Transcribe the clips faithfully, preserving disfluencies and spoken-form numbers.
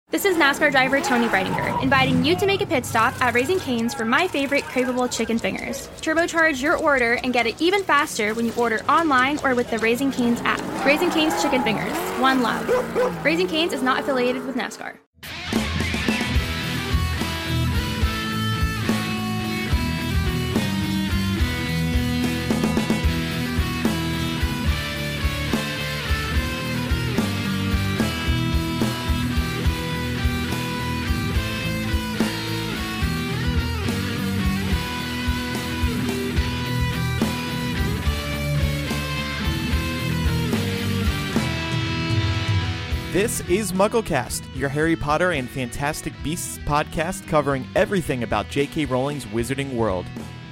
This is NASCAR driver Tony Breidinger, inviting you to make a pit stop at Raising Cane's for my favorite craveable chicken fingers. Turbocharge your order and get it even faster when you order online or with the Raising Cane's app. Raising Cane's Chicken Fingers, one love. Raising Cane's is not affiliated with NASCAR. This is MuggleCast, your Harry Potter and Fantastic Beasts podcast covering everything about J K. Rowling's Wizarding World.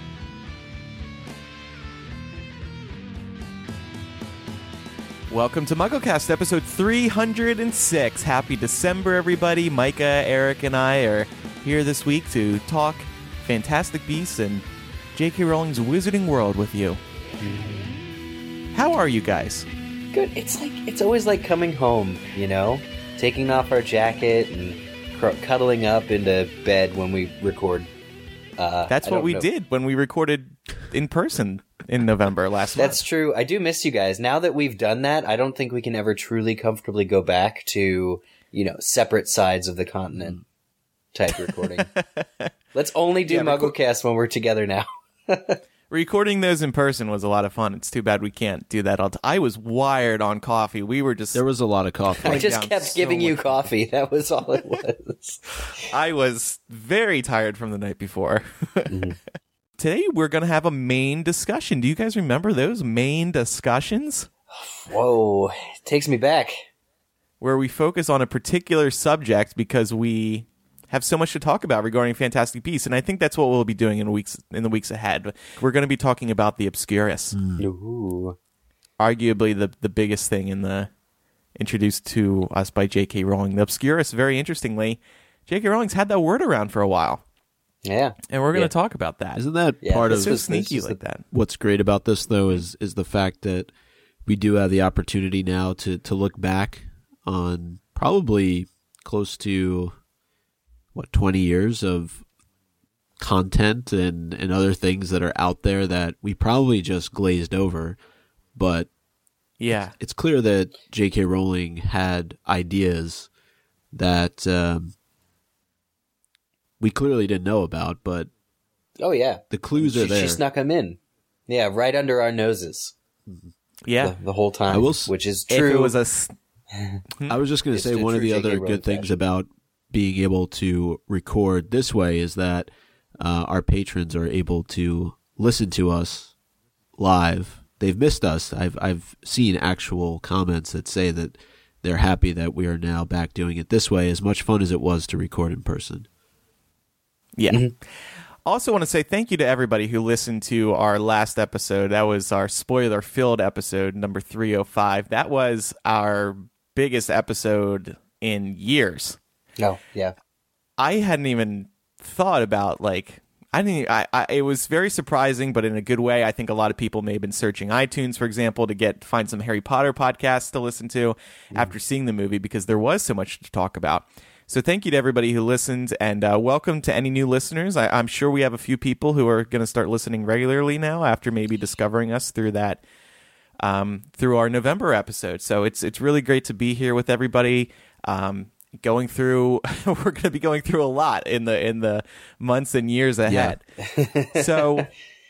Welcome to MuggleCast, episode three hundred six. Happy December, everybody. Micah, Eric, and I are here this week to talk Fantastic Beasts and J K. Rowling's Wizarding World with you. How are you guys? Good. It's like it's always like coming home, you know, taking off our jacket and cr- cuddling up into bed when we record. Uh, That's what we know. did when we recorded in person in November last month. That's true. I do miss you guys. Now that we've done that, I don't think we can ever truly comfortably go back to, you know, separate sides of the continent type recording. Let's only do yeah, MuggleCast record- when we're together now. Recording those in person was a lot of fun. It's too bad we can't do that all the time. I was wired on coffee. We were just... There was a lot of coffee. I just kept so giving you coffee. That was all it was. I was very tired from the night before. Mm-hmm. Today, we're going to have a main discussion. Do you guys remember those main discussions? Whoa. It takes me back. Where we focus on a particular subject because we have so much to talk about regarding Fantastic Beasts, and I think that's what we'll be doing in weeks in the weeks ahead. We're going to be talking about the Obscurus, mm. arguably the the biggest thing in the introduced to us by J K. Rowling. The Obscurus, very interestingly, J K. Rowling's had that word around for a while. Yeah, and we're going to yeah. talk about that. Isn't that yeah, part of so sneaky like the, that? What's great about this, though, is is the fact that we do have the opportunity now to to look back on probably close to. What, twenty years of content and, and other things that are out there that we probably just glazed over. But yeah, it's clear that J K. Rowling had ideas that um, we clearly didn't know about. But oh yeah, the clues she, are there. She snuck them in. Yeah, right under our noses. Yeah, the, the whole time, I will, which is true. If it was a, I was just going to say one of the other good things about being able to record this way is that uh, our patrons are able to listen to us live. They've missed us. I've I've seen actual comments that say that they're happy that we are now back doing it this way, as much fun as it was to record in person. Yeah. Mm-hmm. Also want to say thank you to everybody who listened to our last episode. That was our spoiler-filled episode, number three oh five. That was our biggest episode in years. No, yeah. I hadn't even thought about, like, I didn't, I, I, it was very surprising, but in a good way. I think a lot of people may have been searching iTunes, for example, to get, find some Harry Potter podcasts to listen to mm. after seeing the movie, because there was so much to talk about. So thank you to everybody who listened, and uh, welcome to any new listeners. I, I'm sure we have a few people who are going to start listening regularly now after maybe discovering us through that, um, through our November episode. So it's, it's really great to be here with everybody. Um, Going through, we're going to be going through a lot in the in the months and years ahead. Yeah. So,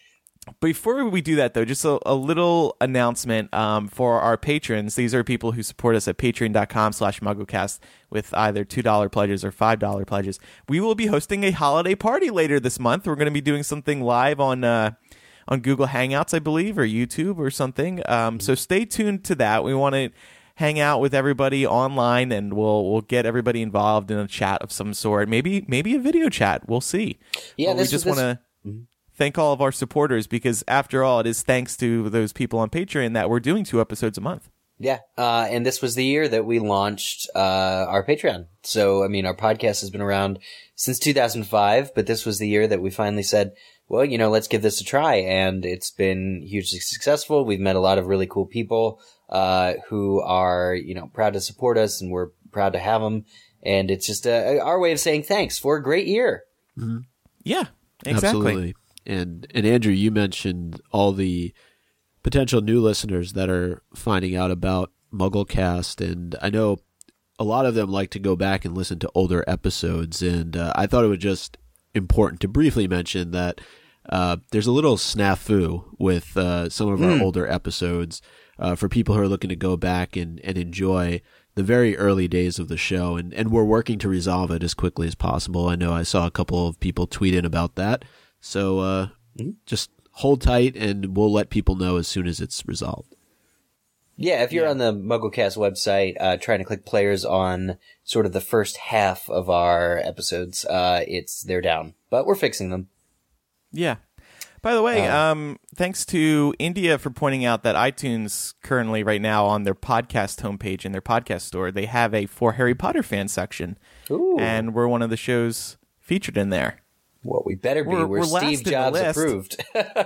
before we do that, though, just a, a little announcement um, for our patrons. These are people who support us at patreon dot com slash mugglecast with either two dollar pledges or five dollar pledges. We will be hosting a holiday party later this month. We're going to be doing something live on uh, on Google Hangouts, I believe, or YouTube or something. Um, so stay tuned to that. We want to hang out with everybody online, and we'll we'll get everybody involved in a chat of some sort. Maybe maybe a video chat. We'll see. Yeah, but this, we just this... want to mm-hmm. thank all of our supporters, because after all, it is thanks to those people on Patreon that we're doing two episodes a month. Yeah, uh, and this was the year that we launched uh, our Patreon. So, I mean, our podcast has been around since two thousand five, but this was the year that we finally said, well, you know, let's give this a try. And it's been hugely successful. We've met a lot of really cool people uh, who are, you know, proud to support us, and we're proud to have them. And it's just uh, our way of saying thanks for a great year. Mm-hmm. Yeah, exactly. Absolutely. And, and Andrew, you mentioned all the potential new listeners that are finding out about MuggleCast, and I know a lot of them like to go back and listen to older episodes, and uh, I thought it was just important to briefly mention that uh, there's a little snafu with uh, some of our mm. older episodes uh, for people who are looking to go back and, and enjoy the very early days of the show, and, and we're working to resolve it as quickly as possible. I know I saw a couple of people tweet in about that, so uh, mm. just hold tight, and we'll let people know as soon as it's resolved. Yeah, if you're yeah. on the MuggleCast website, uh, trying to click players on sort of the first half of our episodes, uh, it's they're down, but we're fixing them. Yeah. By the way, Uh, um, thanks to India for pointing out that iTunes currently right now on their podcast homepage in their podcast store, they have a For Harry Potter Fan section. Ooh. And we're one of the shows featured in there. Well, we better be. We're, We're, we're Steve Jobs approved.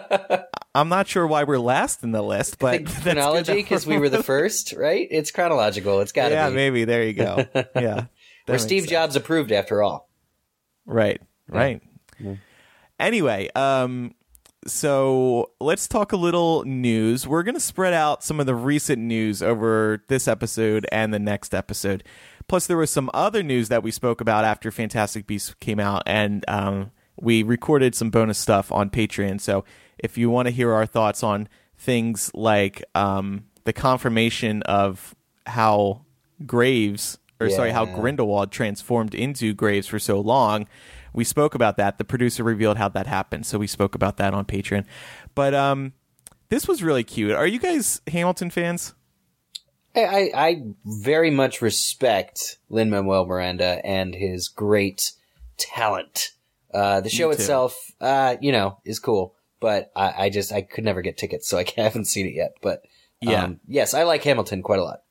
I'm not sure why we're last in the list, but I think chronology, because we were the first, right? It's chronological. It's got to yeah, be. Yeah, maybe. There you go. Yeah, we're Steve sense. Jobs approved, after all. Right, right. Yeah. Anyway, um, so let's talk a little news. We're going to spread out some of the recent news over this episode and the next episode. Plus, there was some other news that we spoke about after Fantastic Beasts came out, and um, we recorded some bonus stuff on Patreon. So if you want to hear our thoughts on things like um, the confirmation of how Graves, or yeah. sorry, how Grindelwald transformed into Graves for so long, we spoke about that. The producer revealed how that happened, so we spoke about that on Patreon. But um, this was really cute. Are you guys Hamilton fans? I, I very much respect Lin-Manuel Miranda and his great talent. Uh, the show itself, uh, you know, is cool, but I, I just, I could never get tickets, so I haven't seen it yet. But, yeah. um, yes, I like Hamilton quite a lot.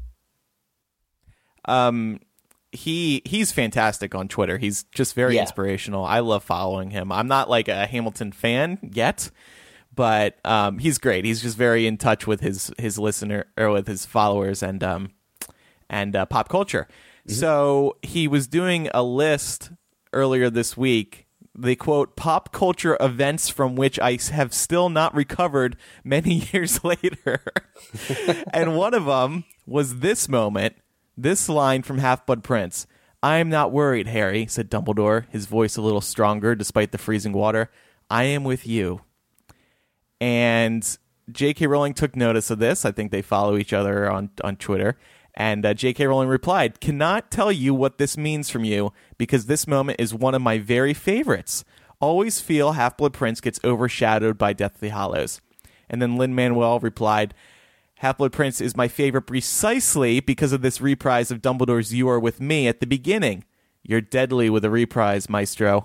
Um, he, he's fantastic on Twitter. He's just very Yeah. inspirational. I love following him. I'm not like a Hamilton fan yet, but, um, he's great. He's just very in touch with his, his listener or with his followers and, um, and, uh, pop culture. Mm-hmm. So he was doing a list earlier this week, the quote, pop culture events from which I have still not recovered many years later. And one of them was this moment, this line from Half-Blood Prince. I am not worried, Harry, said Dumbledore, his voice a little stronger despite the freezing water. I am with you. And J K. Rowling took notice of this. I think they follow each other on, on Twitter. And uh, J K. Rowling replied, cannot tell you what this means from you because this moment is one of my very favorites. Always feel Half-Blood Prince gets overshadowed by Deathly Hallows. And then Lin-Manuel replied, Half-Blood Prince is my favorite precisely because of this reprise of Dumbledore's You Are With Me at the beginning. You're deadly with a reprise, Maestro.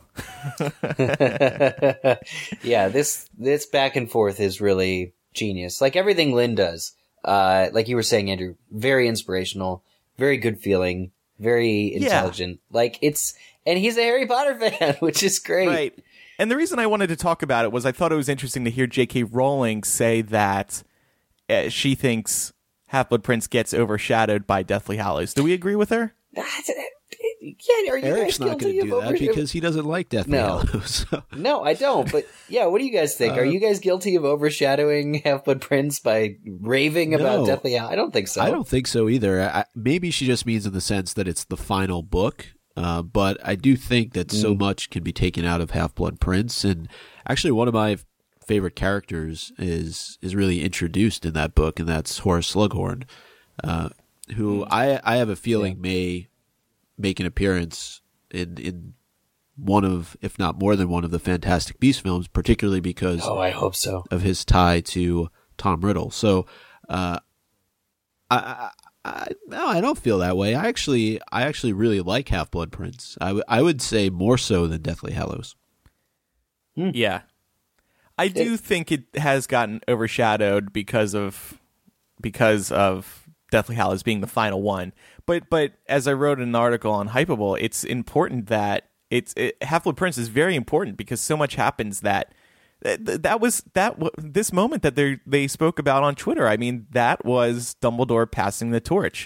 Yeah, this this back and forth is really genius. Like everything Lin does. Uh, like you were saying, Andrew, very inspirational, very good feeling, very intelligent. Yeah. Like it's, and he's a Harry Potter fan, which is great. Right. And the reason I wanted to talk about it was I thought it was interesting to hear J K. Rowling say that uh, she thinks Half-Blood Prince gets overshadowed by Deathly Hallows. Do we agree with her? Yeah, are you Eric's guys not going to do that because he doesn't like Deathly no. Hallows. So. No, I don't. But yeah, what do you guys think? Uh, are you guys guilty of overshadowing Half-Blood Prince by raving no, about Deathly Hallows? I don't think so. I don't think so either. I, maybe she just means in the sense that it's the final book. Uh, but I do think that mm. so much can be taken out of Half-Blood Prince. And actually, one of my favorite characters is is really introduced in that book, and that's Horace Slughorn, uh, who mm. I I have a feeling yeah. may make an appearance in in one of, if not more than one of the Fantastic Beasts films, particularly because oh, I hope so. of his tie to Tom Riddle. So, uh, I, I, I no, I don't feel that way. I actually, I actually really like Half-Blood Prince. I, w- I would say more so than Deathly Hallows. Mm. Yeah, I do it, think it has gotten overshadowed because of because of Deathly Hallows being the final one. But but as I wrote in an article on Hypable, it's important that it's it, Half-Blood Prince is very important because so much happens that that, that was that this moment that they they spoke about on Twitter. I mean, that was Dumbledore passing the torch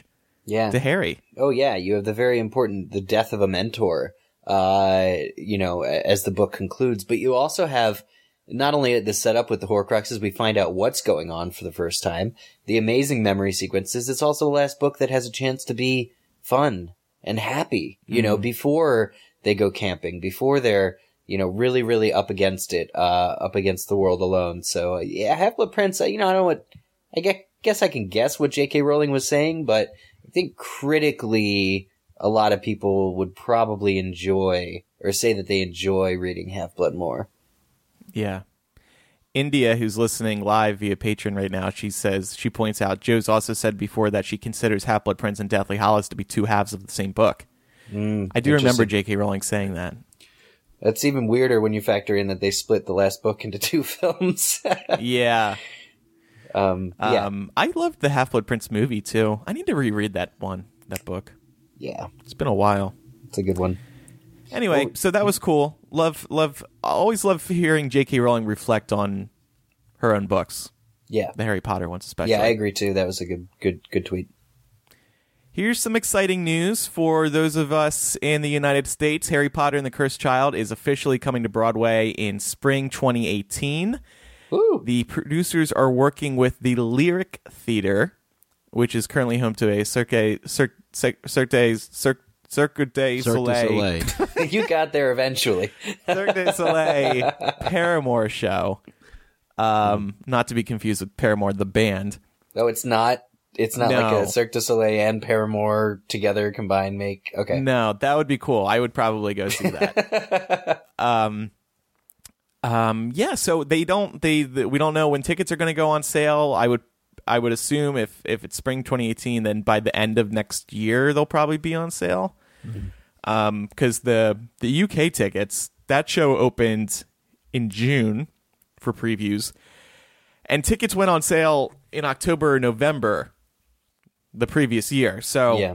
yeah. to Harry. Oh, yeah. You have the very important, the death of a mentor, uh, you know, as the book concludes. But you also have not only the setup with the Horcruxes, we find out what's going on for the first time, the amazing memory sequences. It's also the last book that has a chance to be fun and happy, you mm-hmm. know, before they go camping, before they're, you know, really, really up against it, uh, up against the world alone. So, uh, yeah, Half-Blood Prince, uh, you know, I don't know what, I guess, guess I can guess what J K Rowling was saying, but I think critically, a lot of people would probably enjoy, or say that they enjoy reading Half-Blood more. Yeah. India, who's listening live via Patreon right now, she says, she points out, Joe's also said before that she considers Half-Blood Prince and Deathly Hallows to be two halves of the same book. Mm, I do remember J K Rowling saying that. That's even weirder when you factor in that they split the last book into two films. yeah. Um, yeah. Um, I loved the Half-Blood Prince movie, too. I need to reread that one, that book. Yeah. It's been a while. It's a good one. Anyway, well, so that was cool. Love, love, I always love hearing J K Rowling reflect on her own books. Yeah. The Harry Potter ones especially. Yeah, I agree, too. That was a good, good, good tweet. Here's some exciting news for those of us in the United States. Harry Potter and the Cursed Child is officially coming to Broadway in spring twenty eighteen. Ooh. The producers are working with the Lyric Theater, which is currently home to a Cirque, Cirque, Cirque, Cirque, Cirque, Cirque du Soleil. You got there eventually. Cirque du Soleil Paramore show. Um, not to be confused with Paramore, the band. No, it's not. It's not no. like a Cirque du Soleil and Paramore together combined make. Okay. No, that would be cool. I would probably go see that. um, um, yeah. So they don't. They, they we don't know when tickets are going to go on sale. I would. I would assume if if it's spring twenty eighteen, then by the end of next year they'll probably be on sale. Mm-hmm. Um, because the the U K tickets, that show opened in June for previews, and tickets went on sale in October or November the previous year. So yeah,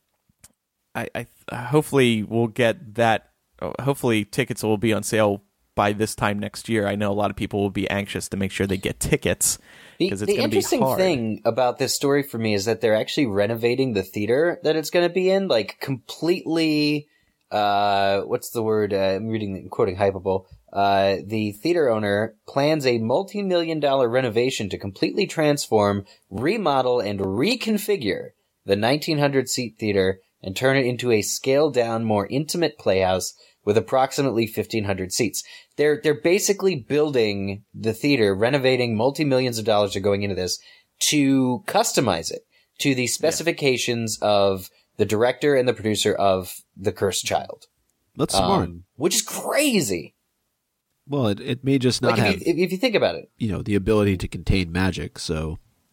I, I hopefully we'll get that. Hopefully tickets will be on sale by this time next year. I know a lot of people will be anxious to make sure they get tickets because it's going to be hard. The interesting thing about this story for me is that they're actually renovating the theater that it's going to be in, like completely. Uh, what's the word? Uh, I'm reading, I'm quoting Hypable. Uh, the theater owner plans a multi-million dollar renovation to completely transform, remodel, and reconfigure the nineteen hundred seat theater and turn it into a scaled-down, more intimate playhouse with approximately fifteen hundred seats. They're they're basically building the theater, renovating multi-millions of dollars are going into this to customize it to the specifications yeah. of the director and the producer of The Cursed Child. That's smart. Um, which is crazy. Well, it, it may just not like have, if you, if you think about it, you know, the ability to contain magic, so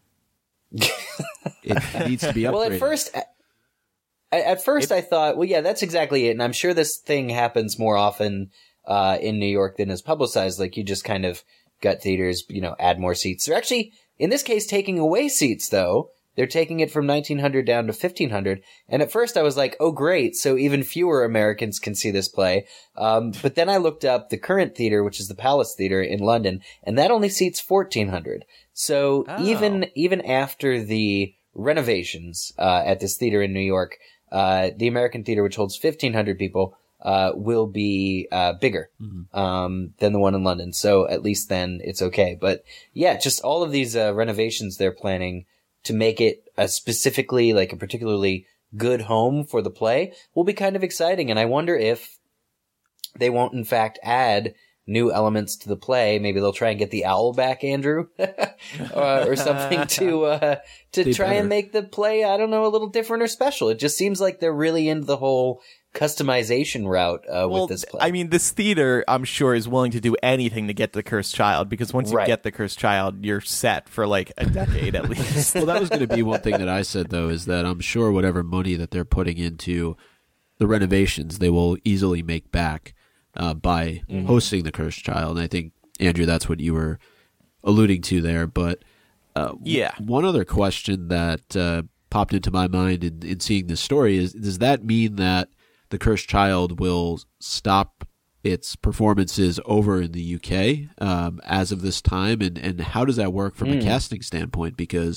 it needs to be upgraded. Well, at first, at, at first it, I thought, well, yeah, that's exactly it. And I'm sure this thing happens more often uh, in New York than is publicized. Like you just kind of gut theaters, you know, add more seats. They're actually, in this case, taking away seats, though. They're taking it from nineteen hundred down to fifteen hundred. And at first I was like, oh, great. So even fewer Americans can see this play. Um, but then I looked up the current theater, which is the Palace Theater in London, and that only seats fourteen hundred. So oh. even, even after the renovations, uh, at this theater in New York, uh, the American theater, which holds fifteen hundred people, uh, will be, uh, bigger, mm-hmm. um, than the one in London. So at least then it's okay. But yeah, just all of these, uh, renovations they're planning to make it a specifically, like a particularly good home for the play will be kind of exciting. And I wonder if they won't in fact add new elements to the play. Maybe they'll try and get the owl back, Andrew, uh, or something to, uh, to they try better. and make the play, I don't know, a little different or special. It just seems like they're really into the whole customization route uh, well, with this play. I mean, this theater, I'm sure, is willing to do anything to get the Cursed Child, because once you right. get the Cursed Child, you're set for like a decade at least. Well, that was going to be one thing that I said, though, is that I'm sure whatever money that they're putting into the renovations, they will easily make back uh, by mm-hmm. hosting the Cursed Child. And I think, Andrew, that's what you were alluding to there. But uh, yeah. w- one other question that uh, popped into my mind in, in seeing this story is, does that mean that The Cursed Child will stop its performances over in the U K um, as of this time? And, and how does that work from mm. a casting standpoint? Because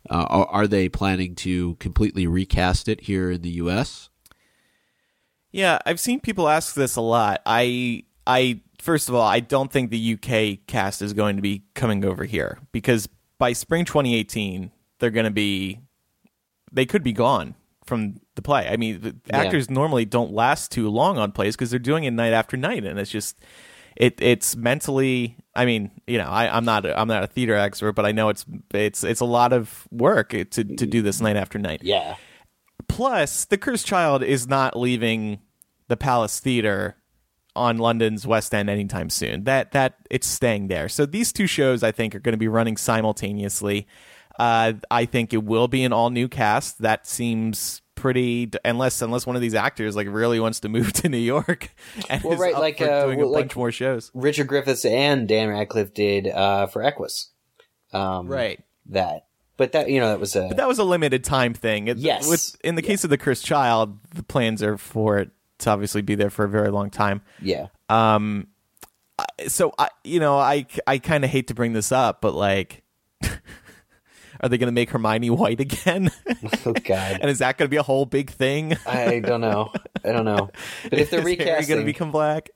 Uh, are, are they planning to completely recast it here in the U S? Yeah, I've seen people ask this a lot. I, I first of all, I don't think the U K cast is going to be coming over here because by spring twenty eighteen, they're going to be, they could be gone from the play. I mean, the Yeah. actors normally don't last too long on plays because they're doing it night after night, and it's just, it, it's mentally. I mean, you know, I, I'm not, a, I'm not a theater expert, but I know it's, it's, it's a lot of work to to do this night after night. Yeah. Plus, The Cursed Child is not leaving the Palace Theatre on London's West End anytime soon. That that it's staying there. So these two shows, I think, are going to be running simultaneously. Uh, I think it will be an all new cast. That seems pretty, unless unless one of these actors like really wants to move to New York and Well, is right, up like, for uh, doing well, a like- bunch more shows. Richard Griffiths and Dan Radcliffe did uh, for Equus. Um, Right. That. But that, you know, that was a... But that was a limited time thing. It- Yes. With, in the case of The Cursed Child, the plans are for it to obviously be there for a very long time. yeah. Um, I- so I, you know, I, I kind of hate to bring this up, but like, are they going to make Hermione white again? Oh, God. And is that going to be a whole big thing? I don't know. I don't know. But if they're Is Harry recasting... going to become black?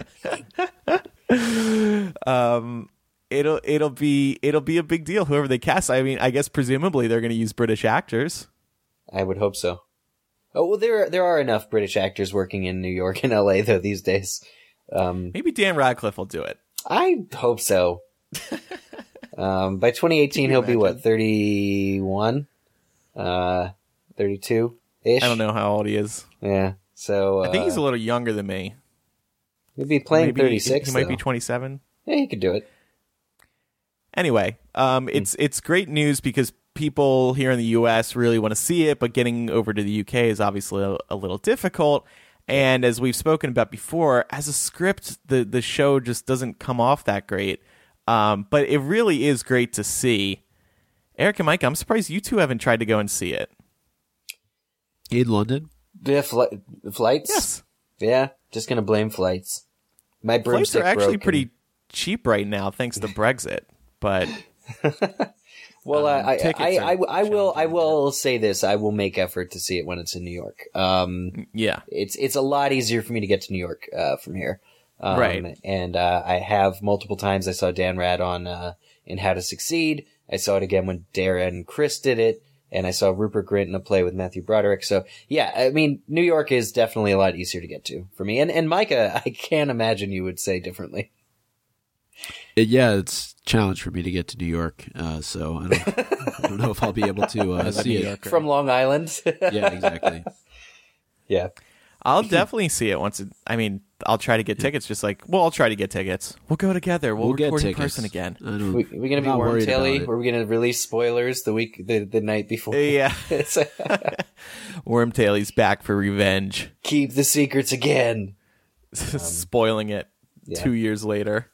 um, it'll it'll be it'll be a big deal. Whoever they cast, I mean, I guess presumably they're going to use British actors. I would hope so. Oh, well, there there are enough British actors working in New York and L A, though, these days. Um, Maybe Dan Radcliffe will do it. I hope so. um, by twenty eighteen, he'll be, what, thirty-one? Uh, thirty-two-ish? I don't know how old he is. Yeah, so... Uh, I think he's a little younger than me. He'd be playing Maybe thirty-six, He might though. be twenty-seven. Yeah, he could do it. Anyway, um, it's it's great news because people here in the U S really want to see it, but getting over to the U K is obviously a, a little difficult. And as we've spoken about before, as a script, the, the show just doesn't come off that great. Um, but it really is great to see. Eric and Mike, I'm surprised you two haven't tried to go and see it. In London? The fli- flights? Yes. Yeah, just gonna blame flights. My Flights broomstick are actually broke pretty and- cheap right now thanks to Brexit. But Well, um, I, I, tickets I, are I, I will, I challenging. will say this. I will make effort to see it when it's in New York. Um, yeah. it's, it's a lot easier for me to get to New York, uh, from here. Um, Right. And, uh, I have multiple times. I saw Dan Rad on, uh, in How to Succeed. I saw it again when Dara and Chris did it. And I saw Rupert Grint in a play with Matthew Broderick. So yeah, I mean, New York is definitely a lot easier to get to for me. And, and Micah, I can't imagine you would say differently. It, yeah, it's a challenge for me to get to New York, uh, so I don't, I don't know if I'll be able to uh, As a see New it. Yorker. From Long Island. Yeah, exactly. Yeah. I'll definitely see it once. It, I mean, I'll try to get tickets. Just like, well, I'll try to get tickets. We'll go together. We'll, We'll get record in tickets person again. I don't, We, we're gonna I'm be not Worm worried Telly. about it. We're gonna release spoilers the week, the, the night before. Yeah, It's, Wormtail's back for revenge, keep the secrets again. spoiling it yeah. two years later.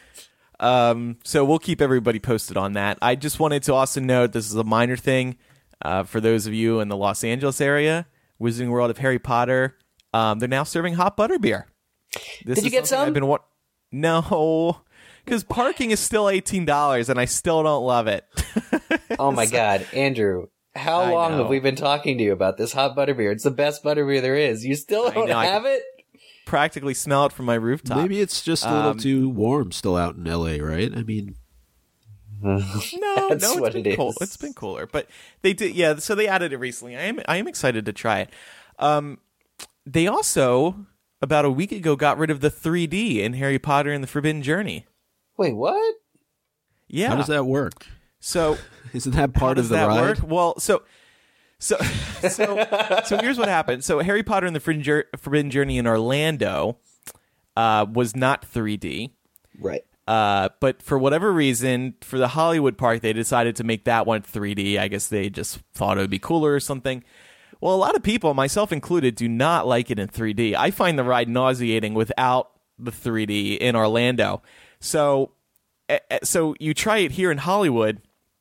Um, so we'll keep everybody posted on that. I just wanted to also note this is a minor thing uh, for those of you in the Los Angeles area. Wizarding World of Harry Potter. Um, they're now serving hot butter beer. This Did you is get something some? I've been wa- no, because parking is still eighteen dollars, and I still don't love it. Oh my God, Andrew. How I long know. have we been talking to you about this hot butterbeer? It's the best butterbeer there is. You still don't know, I have it? Practically smell it from my rooftop. Maybe it's just a little Um, too warm still out in L A, right? I mean, No, That's no, it's what been it cool. is. It's been cooler, but they did. Yeah, so they added it recently. I am, I am excited to try it. Um, they also about a week ago got rid of the three D in Harry Potter and the Forbidden Journey. Wait, what? Yeah, how does that work? So Isn't that how part does of the that ride? work? Well, so. So, so, so here's what happened. So, Harry Potter and the Forbidden Jour- Forbidden Journey in Orlando uh, was not three D. Right. Uh, but for whatever reason, for the Hollywood park, they decided to make that one three D. I guess they just thought it would be cooler or something. Well, a lot of people, myself included, do not like it in three D. I find the ride nauseating without the three D in Orlando. So, eh, eh, so you try it here in Hollywood,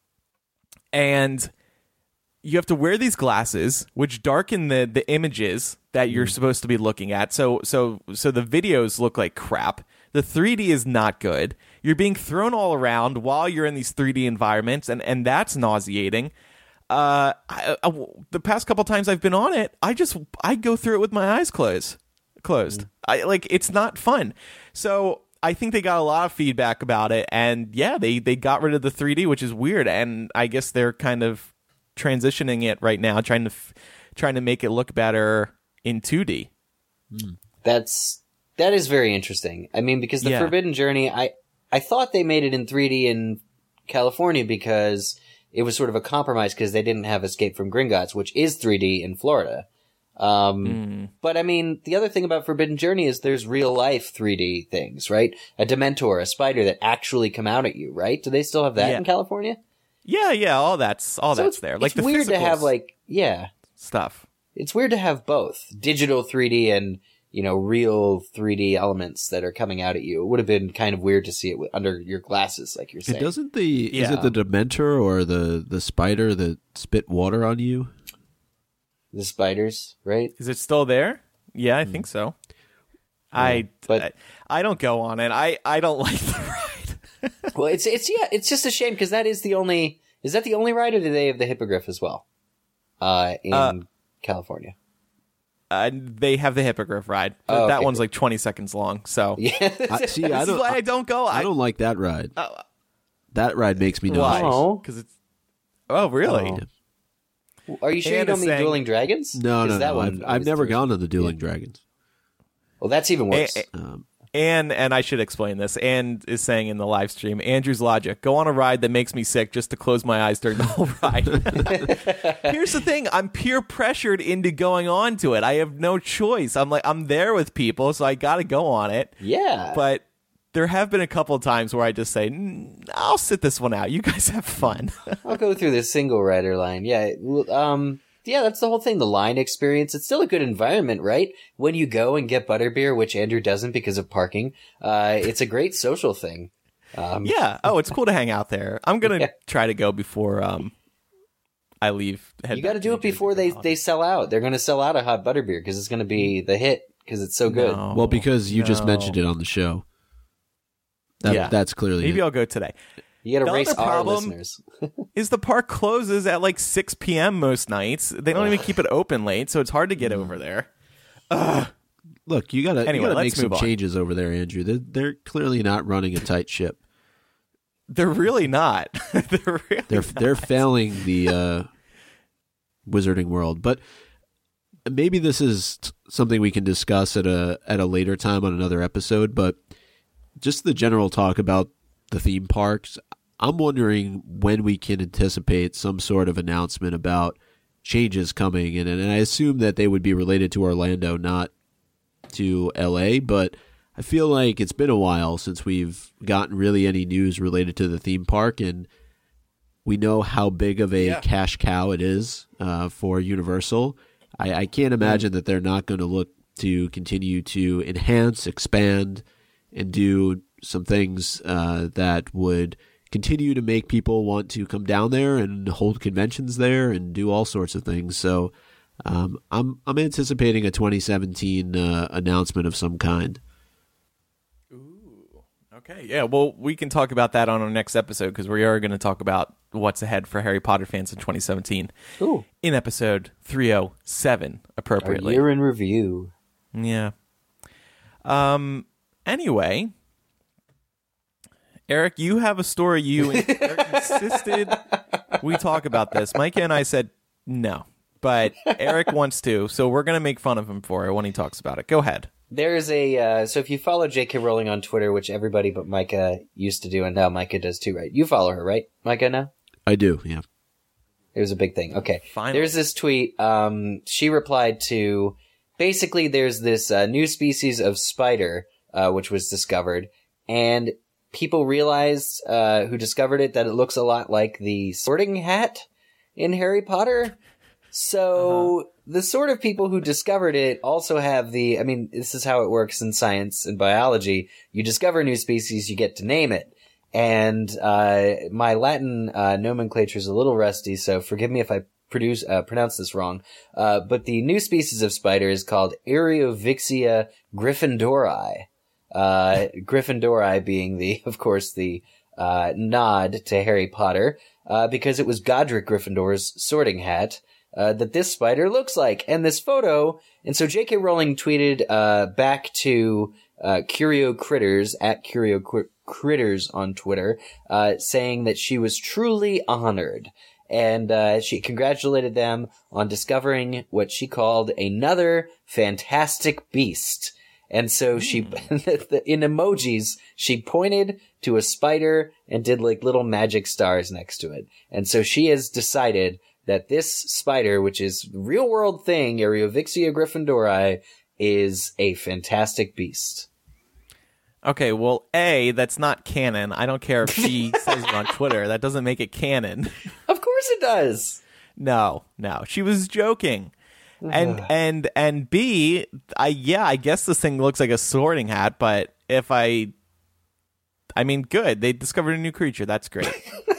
and you have to wear these glasses, which darken the, the images that you're supposed to be looking at. So, so, so the videos look like crap. The three D is not good. You're being thrown all around while you're in these three D environments, and, and that's nauseating. Uh, I, I, the past couple times I've been on it, I just I go through it with my eyes closed. Closed. Mm. I like it's not fun. So I think they got a lot of feedback about it, and yeah, they they got rid of the three D, which is weird. And I guess they're kind of transitioning it right now, trying to f- trying to make it look better in two D. Mm. That's that is very interesting. I mean, because the yeah. Forbidden Journey, I I thought they made it in three D in California because it was sort of a compromise because they didn't have Escape from Gringotts, which is three D in Florida. Um, mm. But I mean, the other thing about Forbidden Journey is there's real life three D things, right? A Dementor, a spider that actually come out at you, right? Do they still have that yeah. in California? Yeah, yeah, all that's all so that's there. Like it's the weird to have like yeah stuff. It's weird to have both digital three D and you know real three D elements that are coming out at you. It would have been kind of weird to see it under your glasses, like you're saying. It doesn't the yeah. is it the Dementor or the the spider that spit water on you? The spiders, right? Is it still there? Yeah, I mm. think so. Yeah, I but I, I don't go on it. I, I don't like the ride. Well, it's it's yeah, it's just a shame because that is the only is that the only ride, or do they have the Hippogriff as well? Uh, in uh, California. Uh, they have the Hippogriff ride, but oh, okay. that one's like twenty seconds long. So yeah, I, see, I don't. Why I don't go. I, I don't like that ride. Uh, that ride makes me nauseous. Why? Because it's. Oh, really? Oh. Are you sure and you don't mean saying, Dueling Dragons? No, no, no. I've, I've never gone to the Dueling yeah. Dragons. Well, that's even worse. And, um, and and I should explain this. And is saying in the live stream, Andrew's logic: go on a ride that makes me sick just to close my eyes during the whole ride. Here's the thing: I'm peer pressured into going on to it. I have no choice. I'm like I'm there with people, so I got to go on it. Yeah, but. There have been a couple of times where I just say, I'll sit this one out. You guys have fun. I'll go through the single rider line. Yeah. Um, yeah, that's the whole thing. The line experience. It's still a good environment, right? When you go and get butterbeer, which Andrew doesn't because of parking, uh, it's a great social thing. Um, yeah. Oh, it's cool to hang out there. I'm going to yeah. try to go before, um, I leave. You got to do it before they, they sell out. They're going to sell out a hot butterbeer because it's going to be the hit because it's so good. No, well, because you no. just mentioned it on the show. That, yeah, that's clearly maybe it. I'll go today. You got to race our problem listeners. Is the park closes at like six p.m. most nights. They don't even keep it open late, so it's hard to get over there. Ugh. Look, you gotta, anyway, you gotta make some on. changes over there, Andrew. They're, they're clearly not running a tight ship. They're really not. they're really they're not. They're failing the uh, Wizarding World, but maybe this is t- something we can discuss at a at a later time on another episode. But just the general talk about the theme parks, I'm wondering when we can anticipate some sort of announcement about changes coming in. And I assume that they would be related to Orlando, not to L A, but I feel like it's been a while since we've gotten really any news related to the theme park, and we know how big of a yeah. cash cow it is uh, for Universal. I, I can't imagine that they're not going to look to continue to enhance, expand, and do some things uh, that would continue to make people want to come down there and hold conventions there and do all sorts of things. So um, I'm I'm anticipating a twenty seventeen uh, announcement of some kind. Ooh, okay, yeah. Well, we can talk about that on our next episode because we are going to talk about what's ahead for Harry Potter fans in twenty seventeen. Ooh. In episode three oh seven, appropriately. Our year in review. Yeah. Um. Anyway, Eric, you have a story. You Eric insisted we talk about this. Micah and I said no, but Eric wants to, so we're going to make fun of him for it when he talks about it. Go ahead. There's a, uh, so if you follow J K Rowling on Twitter, which everybody but Micah used to do, and now Micah does too, right? You follow her, right, Micah, now? I do, yeah. It was a big thing. Okay. Finally. There's this tweet. Um, she replied to, basically there's this uh, new species of spider, uh, which was discovered, and people realized, uh, who discovered it, that it looks a lot like the Sorting Hat in Harry Potter. So uh-huh. the sort of people who discovered it also have the, I mean, this is how it works in science and biology. You discover a new species, you get to name it. And, uh, my Latin, uh, nomenclature is a little rusty, so forgive me if I produce, uh, pronounce this wrong. Uh, but the new species of spider is called Areovixia gryffindori. Uh, Gryffindori being the, of course, the, uh, nod to Harry Potter. uh, because it was Godric Gryffindor's sorting hat uh, that this spider looks like, and this photo. And so J K Rowling tweeted uh, back to uh, Curio Critters at Curio Qu- Critters on Twitter, uh, saying that she was truly honored. And uh, she congratulated them on discovering what she called another fantastic beast. And so she, in emojis, she pointed to a spider and did like little magic stars next to it. And so she has decided that this spider, which is a real world thing, Ariovixia gryffindori, is a fantastic beast. Okay, well, A, that's not canon. I don't care if she says it on Twitter. That doesn't make it canon. Of course it does. No, no. She was joking. And and and B, I yeah, I guess this thing looks like a sorting hat, but if I I mean, good. They discovered a new creature. That's great.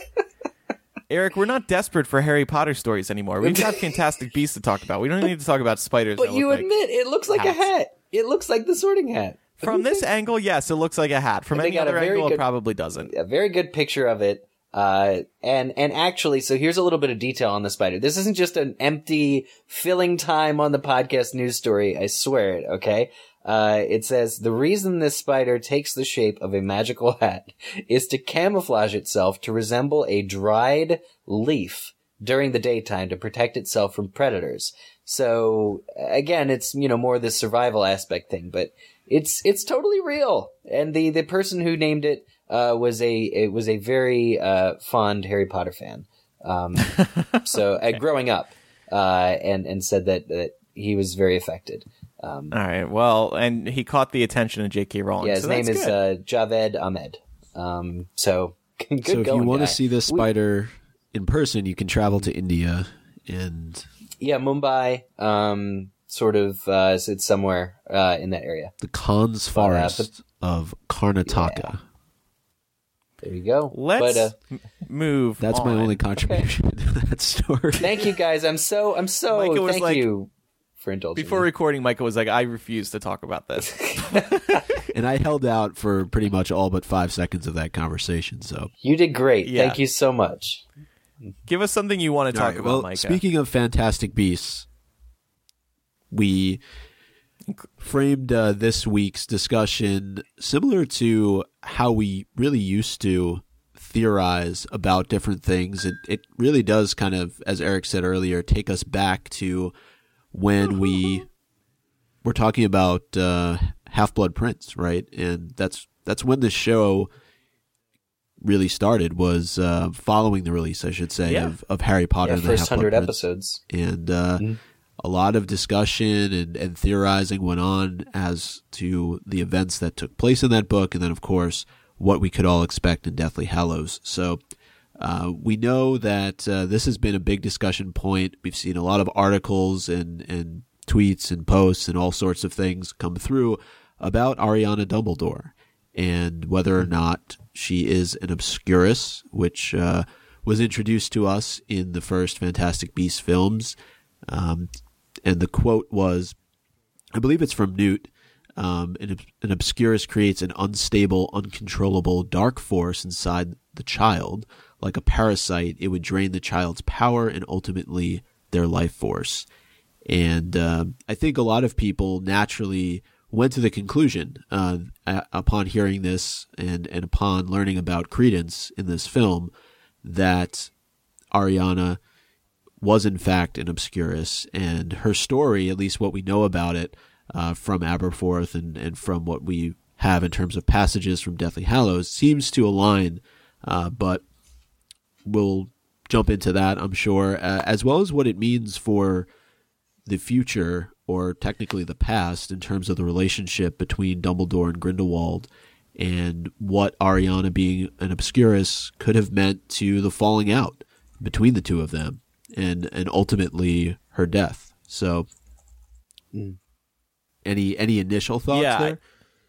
Eric, we're not desperate for Harry Potter stories anymore. We've got Fantastic Beasts to talk about. We don't need to talk about spiders. But you admit like it looks like hats. a hat. It looks like the sorting hat. From this angle, yes, it looks like a hat. From any other angle, good, it probably doesn't. A very good picture of it. Uh, and, and actually, so here's a little bit of detail on the spider. This isn't just an empty filling time on the podcast news story. I swear it. Okay. Uh, it says the reason this spider takes the shape of a magical hat is to camouflage itself to resemble a dried leaf during the daytime to protect itself from predators. So again, it's, you know, more this survival aspect thing, but it's, it's totally real. And the, the person who named it, uh, was a, it was a very, uh, fond Harry Potter fan. Um, so, okay. uh, growing up, uh, and, and said that, that he was very affected. Um, all right. Well, and he caught the attention of J K Rowling. Yeah, his so name is uh, Javed Ahmed. Um, so good So if going, you want guy. to see this spider we, in person, you can travel to India and yeah, Mumbai. Um, sort of. Uh, it's somewhere uh, in that area. The Khan's Forest but, uh, but, of Karnataka. Yeah. There you go. Let's but, uh, m- move. That's on. my only contribution okay. to that story. Thank you, guys. I'm so. I'm so. Micah was thank like, you. For indulging Before me. recording, Micah was like, I refuse to talk about this. And I held out for pretty much all but five seconds of that conversation. So you did great. Yeah. Thank you so much. Give us something you want to talk right, about, well, Micah. Speaking of Fantastic Beasts, we framed uh, this week's discussion similar to how we really used to theorize about different things. It, it really does kind of, as Eric said earlier, take us back to when we were talking about uh, Half-Blood Prince, right? And that's that's when the show really started, was uh, following the release, I should say, yeah. of, of Harry Potter yeah, and the first Half-Blood hundred Prince. episodes. And uh, mm-hmm. a lot of discussion and, and theorizing went on as to the events that took place in that book, and then, of course, what we could all expect in Deathly Hallows. So Uh, we know that uh, this has been a big discussion point. We've seen a lot of articles and, and tweets and posts and all sorts of things come through about Ariana Dumbledore and whether or not she is an Obscurus, which uh, was introduced to us in the first Fantastic Beasts films. Um, and the quote was, I believe it's from Newt, um, an, an Obscurus creates an unstable, uncontrollable dark force inside the child. Like a parasite, it would drain the child's power and ultimately their life force. And uh, I think a lot of people naturally went to the conclusion uh, a- upon hearing this and, and upon learning about Credence in this film that Ariana was in fact an Obscurus, and her story, at least what we know about it uh, from Aberforth and, and from what we have in terms of passages from Deathly Hallows, seems to align, uh, but we'll jump into that, I'm sure, uh, as well as what it means for the future, or technically the past, in terms of the relationship between Dumbledore and Grindelwald, and what Ariana being an Obscurus could have meant to the falling out between the two of them, and and ultimately her death. So, mm. any any initial thoughts yeah, there? I,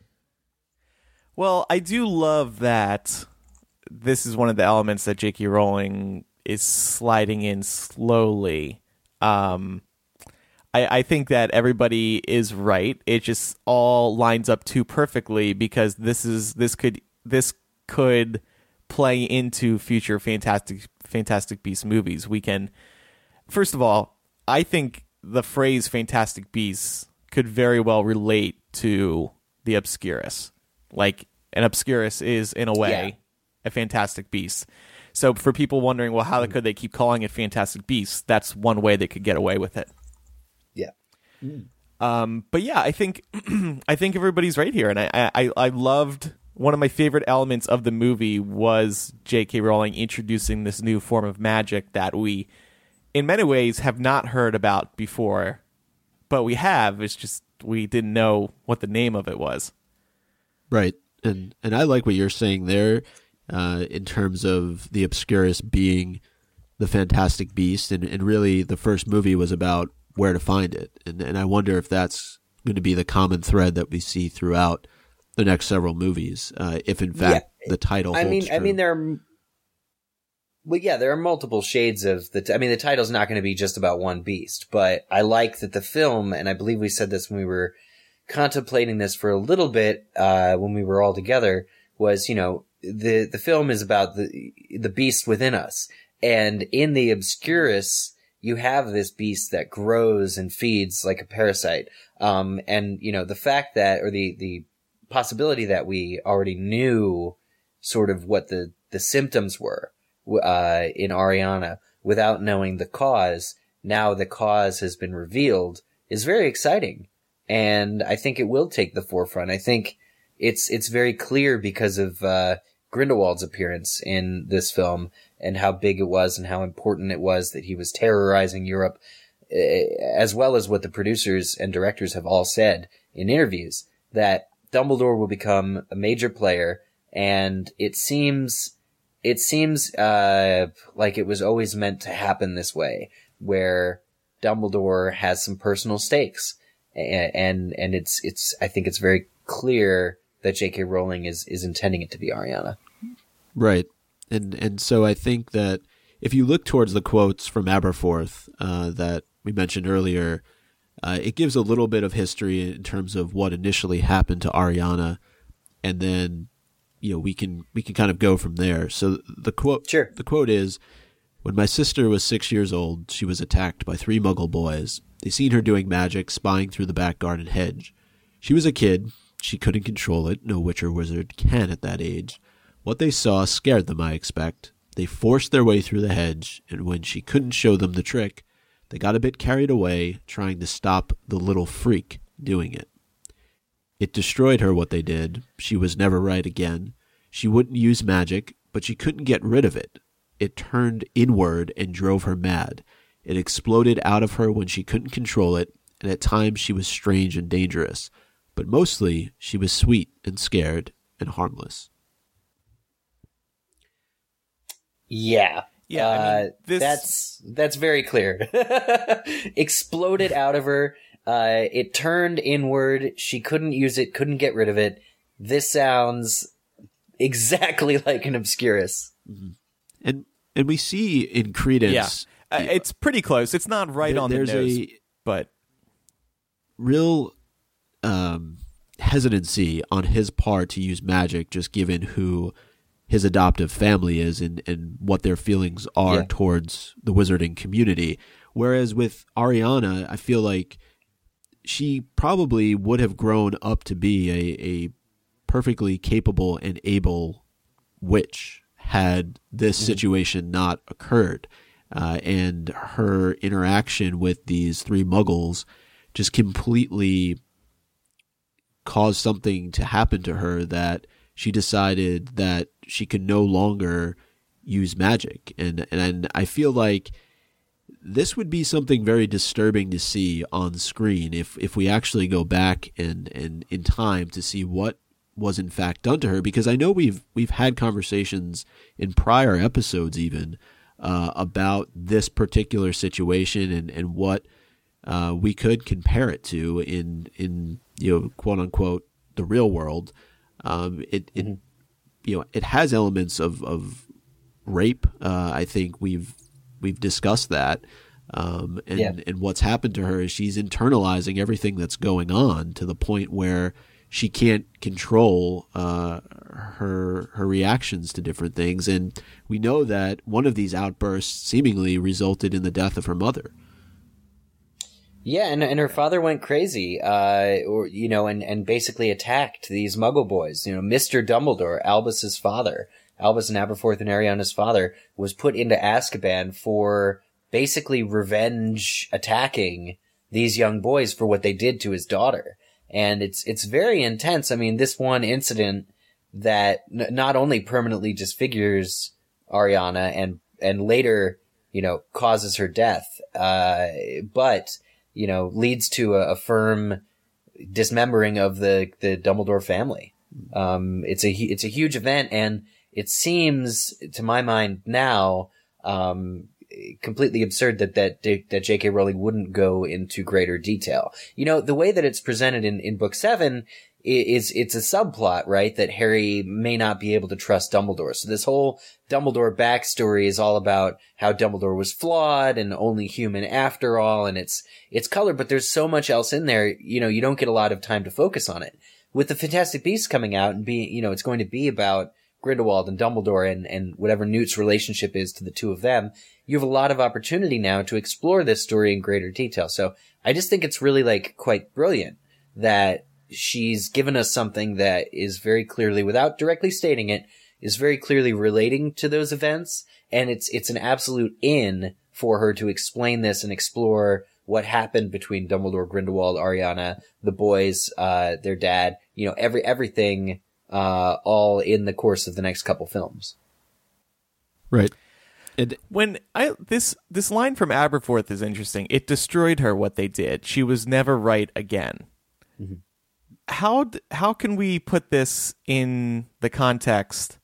well, I do love that this is one of the elements that J K Rowling is sliding in slowly. Um, I, I think that everybody is right. It just all lines up too perfectly because this is this could this could play into future Fantastic Fantastic Beasts movies, we can, first of all, I think the phrase Fantastic Beasts could very well relate to the Obscurus. Like, an Obscurus is, in a way, yeah. a Fantastic Beast. So for people wondering, well, how mm. could they keep calling it Fantastic Beasts? That's one way they could get away with it. Yeah. Mm. Um, but yeah, I think I think everybody's right here, and I, I I loved one of my favorite elements of the movie was J K. Rowling introducing this new form of magic that we, in many ways, have not heard about before, but we have. It's just we didn't know what the name of it was. Right, and and I like what you're saying there, uh, in terms of the Obscurus being the Fantastic Beast, and, and really the first movie was about where to find it. And and I wonder if that's going to be the common thread that we see throughout the next several movies, uh, if in fact yeah. the title I holds mean, true. I mean, there are, well, yeah, there are multiple shades of the, t- I mean, the title's not going to be just about one beast, but I like that the film, and I believe we said this when we were contemplating this for a little bit, uh, when we were all together, was, you know, the, the film is about the, the beast within us. And in the Obscurus, you have this beast that grows and feeds like a parasite. Um, and, you know, the fact that, or the, the possibility that we already knew sort of what the, the symptoms were, uh, in Ariana without knowing the cause, now the cause has been revealed, is very exciting. And I think it will take the forefront. I think it's, it's very clear because of, uh, Grindelwald's appearance in this film and how big it was and how important it was that he was terrorizing Europe, as well as what the producers and directors have all said in interviews, that Dumbledore will become a major player. And it seems, it seems, uh, like it was always meant to happen this way, where Dumbledore has some personal stakes. And, and, and it's, it's, I think it's very clear that J K. Rowling is, is intending it to be Ariana. Right. And and so I think that if you look towards the quotes from Aberforth uh, that we mentioned earlier, uh, it gives a little bit of history in terms of what initially happened to Ariana, and then you know we can we can kind of go from there. So the quote sure. the quote is, "When my sister was six years old, she was attacked by three Muggle boys. They seen her doing magic, spying through the back garden hedge. She was a kid. She couldn't control it. No witch or wizard can at that age. What they saw scared them, I expect. They forced their way through the hedge, and when she couldn't show them the trick, they got a bit carried away trying to stop the little freak doing it. It destroyed her, what they did. She was never right again. She wouldn't use magic, but she couldn't get rid of it. It turned inward and drove her mad. It exploded out of her when she couldn't control it, and at times she was strange and dangerous. But mostly she was sweet and scared and harmless." Yeah. Yeah, uh, I mean, this... that's that's very clear. Exploded out of her. Uh, it turned inward. She couldn't use it, couldn't get rid of it. This sounds exactly like an Obscurus. Mm-hmm. And and we see in Credence... Yeah, uh, it's pretty close. It's not right there, on the there's nose, a but... real um, hesitancy on his part to use magic, just given who his adoptive family is and, and what their feelings are yeah. towards the wizarding community. Whereas with Ariana, I feel like she probably would have grown up to be a, a perfectly capable and able witch had this mm-hmm. situation not occurred. Uh, and her interaction with these three muggles just completely caused something to happen to her that she decided that she could no longer use magic. And, and I feel like this would be something very disturbing to see on screen if, if we actually go back and, and in time to see what was in fact done to her, because I know we've, we've had conversations in prior episodes even, uh, about this particular situation and, and what, uh, we could compare it to in, in, you know, quote unquote, the real world. Um, it, it, mm-hmm. you know, it has elements of, of rape. Uh, I think we've, we've discussed that. Um, and, yeah. and what's happened to her is she's internalizing everything that's going on to the point where she can't control uh, her her reactions to different things. And we know that one of these outbursts seemingly resulted in the death of her mother. Yeah, and and her father went crazy, uh, or you know, and, and basically attacked these Muggle boys. You know, Mister Dumbledore, Albus's father, Albus and Aberforth and Ariana's father, was put into Azkaban for basically revenge attacking these young boys for what they did to his daughter. And it's, it's very intense. I mean, this one incident that n- not only permanently disfigures Ariana and, and later, you know, causes her death, uh, but, you know, leads to a, a firm dismembering of the, the Dumbledore family. Um, it's a, it's a huge event, and it seems, to my mind now, um, completely absurd that, that, that J K Rowling wouldn't go into greater detail. You know, the way that it's presented in, in book seven is, it's a subplot, right? That Harry may not be able to trust Dumbledore. So this whole Dumbledore backstory is all about how Dumbledore was flawed and only human after all. And it's, it's colored, but there's so much else in there, you know, you don't get a lot of time to focus on it. With the Fantastic Beasts coming out and being, you know, it's going to be about Grindelwald and Dumbledore and, and whatever Newt's relationship is to the two of them, you have a lot of opportunity now to explore this story in greater detail. So I just think it's really like quite brilliant that she's given us something that is very clearly, without directly stating it, is very clearly relating to those events. And it's, it's an absolute in for her to explain this and explore what happened between Dumbledore, Grindelwald, Ariana, the boys, uh, their dad, you know, every, everything, uh, all in the course of the next couple films. Right. And when I this this line from Aberforth is interesting. It destroyed her what they did. She was never right again. Mm-hmm. How how can we put this in the context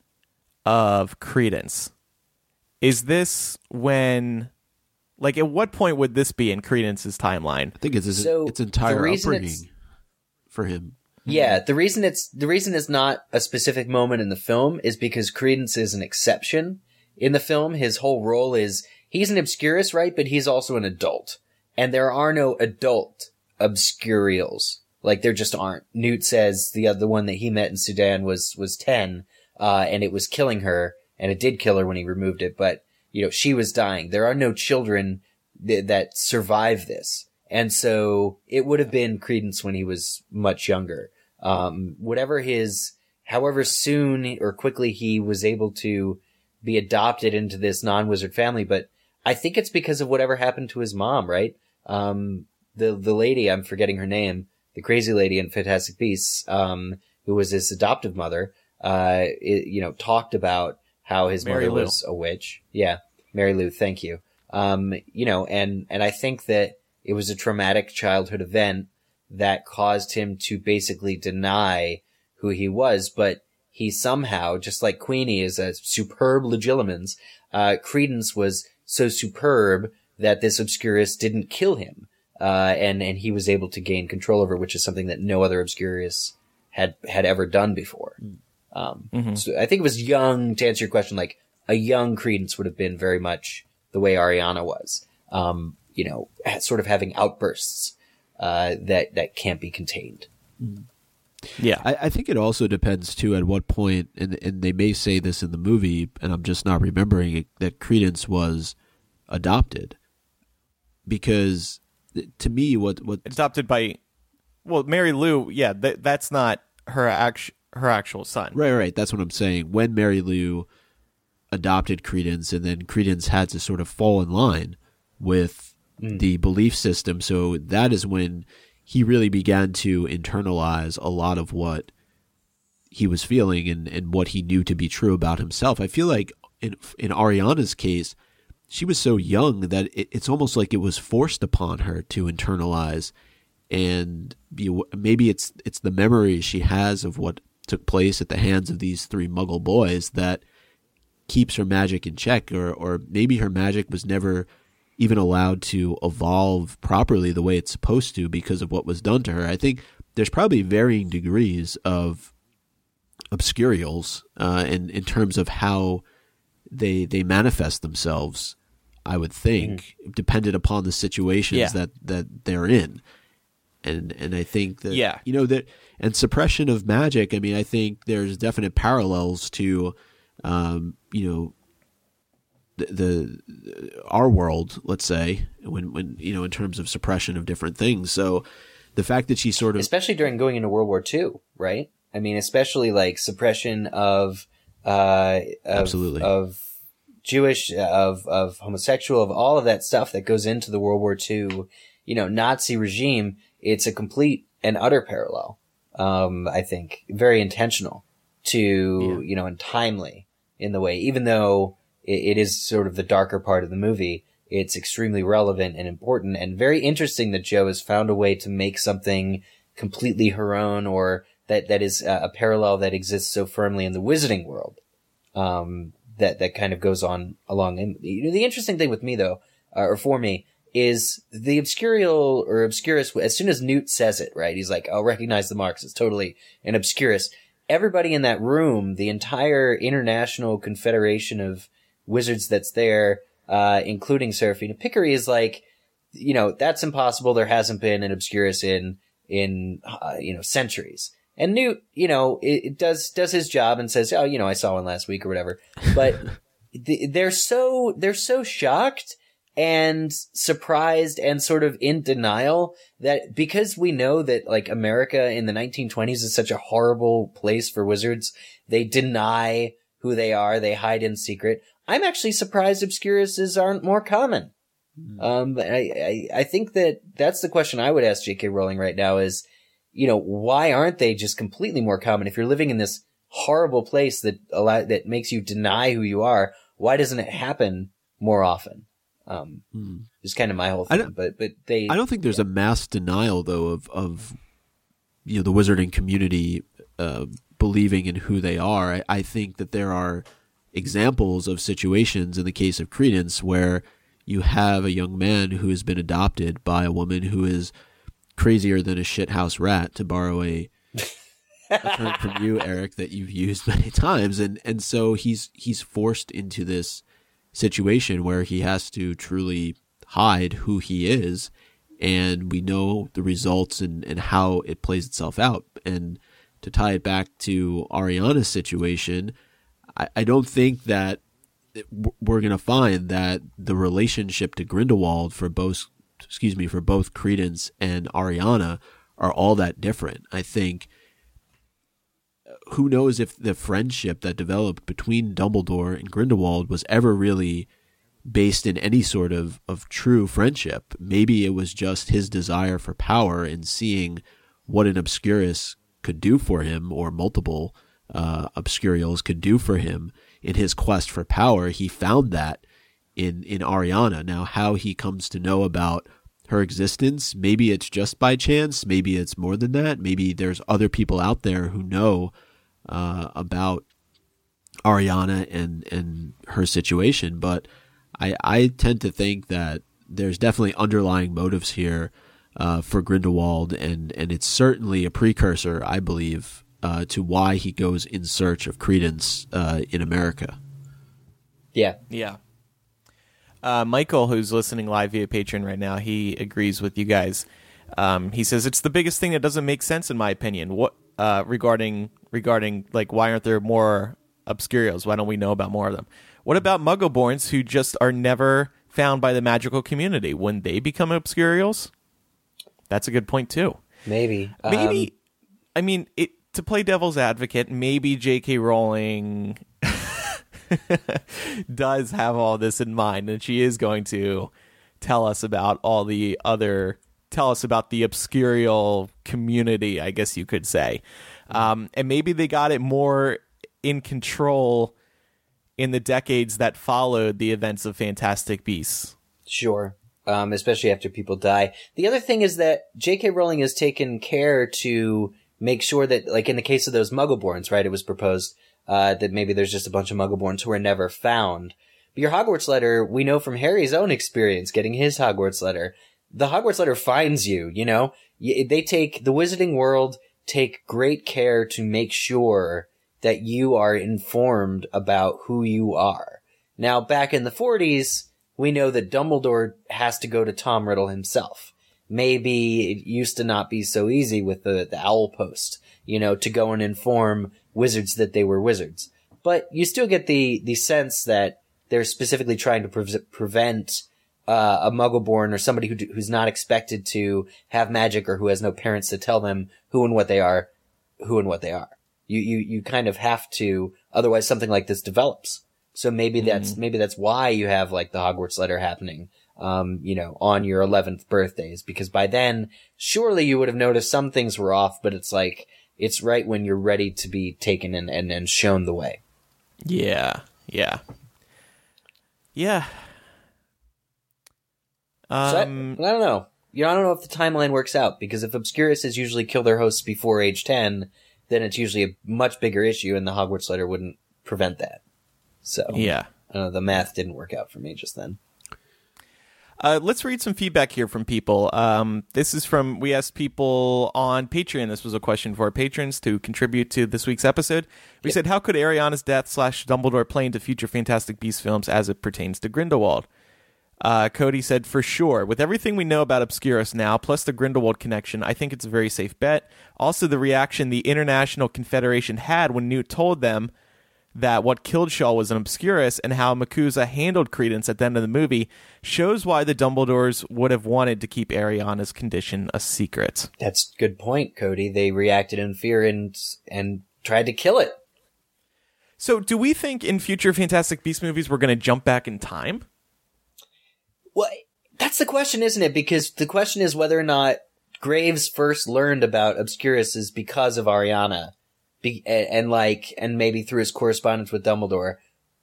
of Credence? Is this when, like, at what point would this be in Credence's timeline? I think it's his, so its entire upbringing it's, for him. Yeah, the reason it's the reason it's not a specific moment in the film is because Credence is an exception. In the film, his whole role is, he's an Obscurus, right? But he's also an adult. And there are no adult Obscurials. Like, there just aren't. Newt says the other one that he met in Sudan was, was ten, uh, and it was killing her, and it did kill her when he removed it, but, you know, she was dying. There are no children th- that survive this. And so, it would have been Credence when he was much younger. Um, whatever his, however soon or quickly he was able to be adopted into this non-wizard family, but I think it's because of whatever happened to his mom, right? Um, the, the lady, I'm forgetting her name, the crazy lady in Fantastic Beasts, um, who was his adoptive mother, uh, it, you know, talked about how his Mary mother Lou. was a witch. Yeah. Mary Lou, thank you. Um, you know, and, and I think that it was a traumatic childhood event that caused him to basically deny who he was, but he somehow, just like Queenie is a superb legilimens, uh, Credence was so superb that this Obscurus didn't kill him. Uh, and, and he was able to gain control over it, which is something that no other Obscurus had, had ever done before. Um, mm-hmm. So I think it was young, to answer your question, like a young Credence would have been very much the way Ariana was. Um, you know, sort of having outbursts, uh, that, that can't be contained. Mm-hmm. Yeah, I, I think it also depends too at what point, and and they may say this in the movie, and I'm just not remembering it, that Credence was adopted, because to me, what what adopted by, well, Mary Lou, yeah, that that's not her act her actual son. Right, right. That's what I'm saying. When Mary Lou adopted Credence, and then Credence had to sort of fall in line with mm. the belief system, so that is when he really began to internalize a lot of what he was feeling and, and what he knew to be true about himself. I feel like in in Ariana's case, she was so young that it, it's almost like it was forced upon her to internalize, and be, maybe it's it's the memories she has of what took place at the hands of these three Muggle boys that keeps her magic in check, or or maybe her magic was never even allowed to evolve properly the way it's supposed to because of what was done to her. I think there's probably varying degrees of obscurials uh, in, in terms of how they they manifest themselves, I would think, mm. dependent upon the situations yeah. that, that they're in. And and I think that, yeah. you know, that, and suppression of magic, I mean, I think there's definite parallels to, um, you know, the, the our world, let's say, when, when, you know, in terms of suppression of different things. So the fact that she sort of, especially during going into World War Two, right? I mean, especially like suppression of, uh, of, absolutely of Jewish, of, of homosexual, of all of that stuff that goes into the World War Two, you know, Nazi regime. It's a complete and utter parallel. Um, I think very intentional to, yeah. you know, and timely in the way, even though it, it is sort of the darker part of the movie, it's extremely relevant and important and very interesting that Jo has found a way to make something completely her own, or that, that is a, a parallel that exists so firmly in the wizarding world. Um, that, that kind of goes on along. And you know, the interesting thing with me though, uh, or for me, is the obscurial or obscurus, as soon as Newt says it, right? He's like, I'll recognize the marks. It's totally an obscurus. Everybody in that room, the entire International Confederation of Wizards that's there, uh, including Serafina Pickery, is like, you know, that's impossible. There hasn't been an obscurus in, in, uh, you know, centuries. And Newt, you know, it, it does, does his job and says, oh, you know, I saw one last week or whatever. But th- they're so, they're so shocked and surprised and sort of in denial that, because we know that like America in the nineteen twenties is such a horrible place for wizards, they deny who they are. They hide in secret. I'm actually surprised obscuruses aren't more common. Mm. Um, I, I, I think that that's the question I would ask J K Rowling right now is, you know, why aren't they just completely more common? If you're living in this horrible place that allow, that makes you deny who you are, why doesn't it happen more often? Um, hmm. It's kind of my whole thing, but, but they, I don't think there's yeah. a mass denial though of, of, you know, the wizarding community, uh, believing in who they are. I, I think that there are examples of situations in the case of Credence where you have a young man who has been adopted by a woman who is crazier than a shithouse rat, to borrow a, a term from you, Eric, that you've used many times. And, and so he's, he's forced into this situation where he has to truly hide who he is, and we know the results and, and how it plays itself out. And to tie it back to Ariana's situation, I, I don't think that it, we're going to find that the relationship to Grindelwald for both, excuse me, for both Credence and Ariana are all that different. I think who knows if the friendship that developed between Dumbledore and Grindelwald was ever really based in any sort of, of true friendship. Maybe it was just his desire for power and seeing what an Obscurus could do for him, or multiple uh, Obscurials could do for him in his quest for power. He found that in, in Ariana. Now, how he comes to know about her existence, maybe it's just by chance, maybe it's more than that. Maybe there's other people out there who know Uh, about Ariana and, and her situation. But I, I tend to think that there's definitely underlying motives here uh, for Grindelwald, and, and it's certainly a precursor, I believe, uh, to why he goes in search of Credence uh, in America. Yeah. Yeah. Uh, Michael, who's listening live via Patreon right now, he agrees with you guys. Um, he says, it's the biggest thing that doesn't make sense in my opinion. What uh, regarding regarding like why aren't there more Obscurials? Why don't we know about more of them? What about Muggleborns who just are never found by the magical community? Wouldn't they become Obscurials? That's a good point too. Maybe. Maybe. Um, I mean, it, to play devil's advocate, maybe J K Rowling does have all this in mind, and she is going to tell us about all the other. Tell us about the Obscurial community, I guess you could say. Um, and maybe they got it more in control in the decades that followed the events of Fantastic Beasts. Sure. Um, especially after people die. The other thing is that J K Rowling has taken care to make sure that, like in the case of those Muggleborns, right, it was proposed uh, that maybe there's just a bunch of Muggleborns who are never found. But your Hogwarts letter, we know from Harry's own experience getting his Hogwarts letter, the Hogwarts letter finds you, you know? They take, the Wizarding world take great care to make sure that you are informed about who you are. Now, back in the forties, we know that Dumbledore has to go to Tom Riddle himself. maybe it used to not be so easy with the, the owl post, you know, to go and inform wizards that they were wizards. But you still get the, the sense that they're specifically trying to pre- prevent uh, a Muggle-born or somebody who, who's not expected to have magic or who has no parents to tell them who and what they are, who and what they are. You, you, you kind of have to, otherwise something like this develops. So maybe that's, mm. maybe that's why you have like the Hogwarts letter happening, um, you know, on your eleventh birthdays, because by then, surely you would have noticed some things were off, but it's like, it's right when you're ready to be taken and, and, and shown the way. Yeah, yeah. Yeah. Um, so I, I don't know. You know, I don't know if the timeline works out, because if Obscurists usually kill their hosts before age ten, then it's usually a much bigger issue, and the Hogwarts letter wouldn't prevent that. So, yeah. I don't know, the math didn't work out for me just then. Uh, let's read some feedback here from people. Um, this is from, we asked people on Patreon. This was a question for our patrons to contribute to this week's episode. We yep. said, how could Ariana's death slash Dumbledore play into future Fantastic Beasts films as it pertains to Grindelwald? Uh, Cody said, for sure. With everything we know about Obscurus now, plus the Grindelwald connection, I think it's a very safe bet. Also, the reaction the International Confederation had when Newt told them that what killed Shaw was an Obscurus, and how MACUSA handled Credence at the end of the movie shows why the Dumbledores would have wanted to keep Ariana's condition a secret. That's a good point, Cody. They reacted in fear and and tried to kill it. So do we think in future Fantastic Beasts movies we're going to jump back in time? Well, that's the question, isn't it? Because the question is whether or not Graves first learned about Obscurus is because of Ariana. Be, and, and like, and maybe through his correspondence with Dumbledore,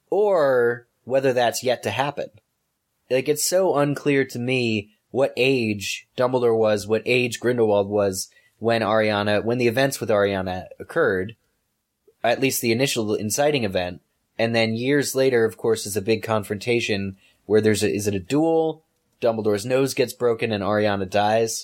or whether that's yet to happen. Like, it's so unclear to me what age Dumbledore was, what age Grindelwald was when Ariana, when the events with Ariana occurred, at least the initial inciting event, and then years later, of course, is a big confrontation where there's a, is it a duel? Dumbledore's nose gets broken and Ariana dies,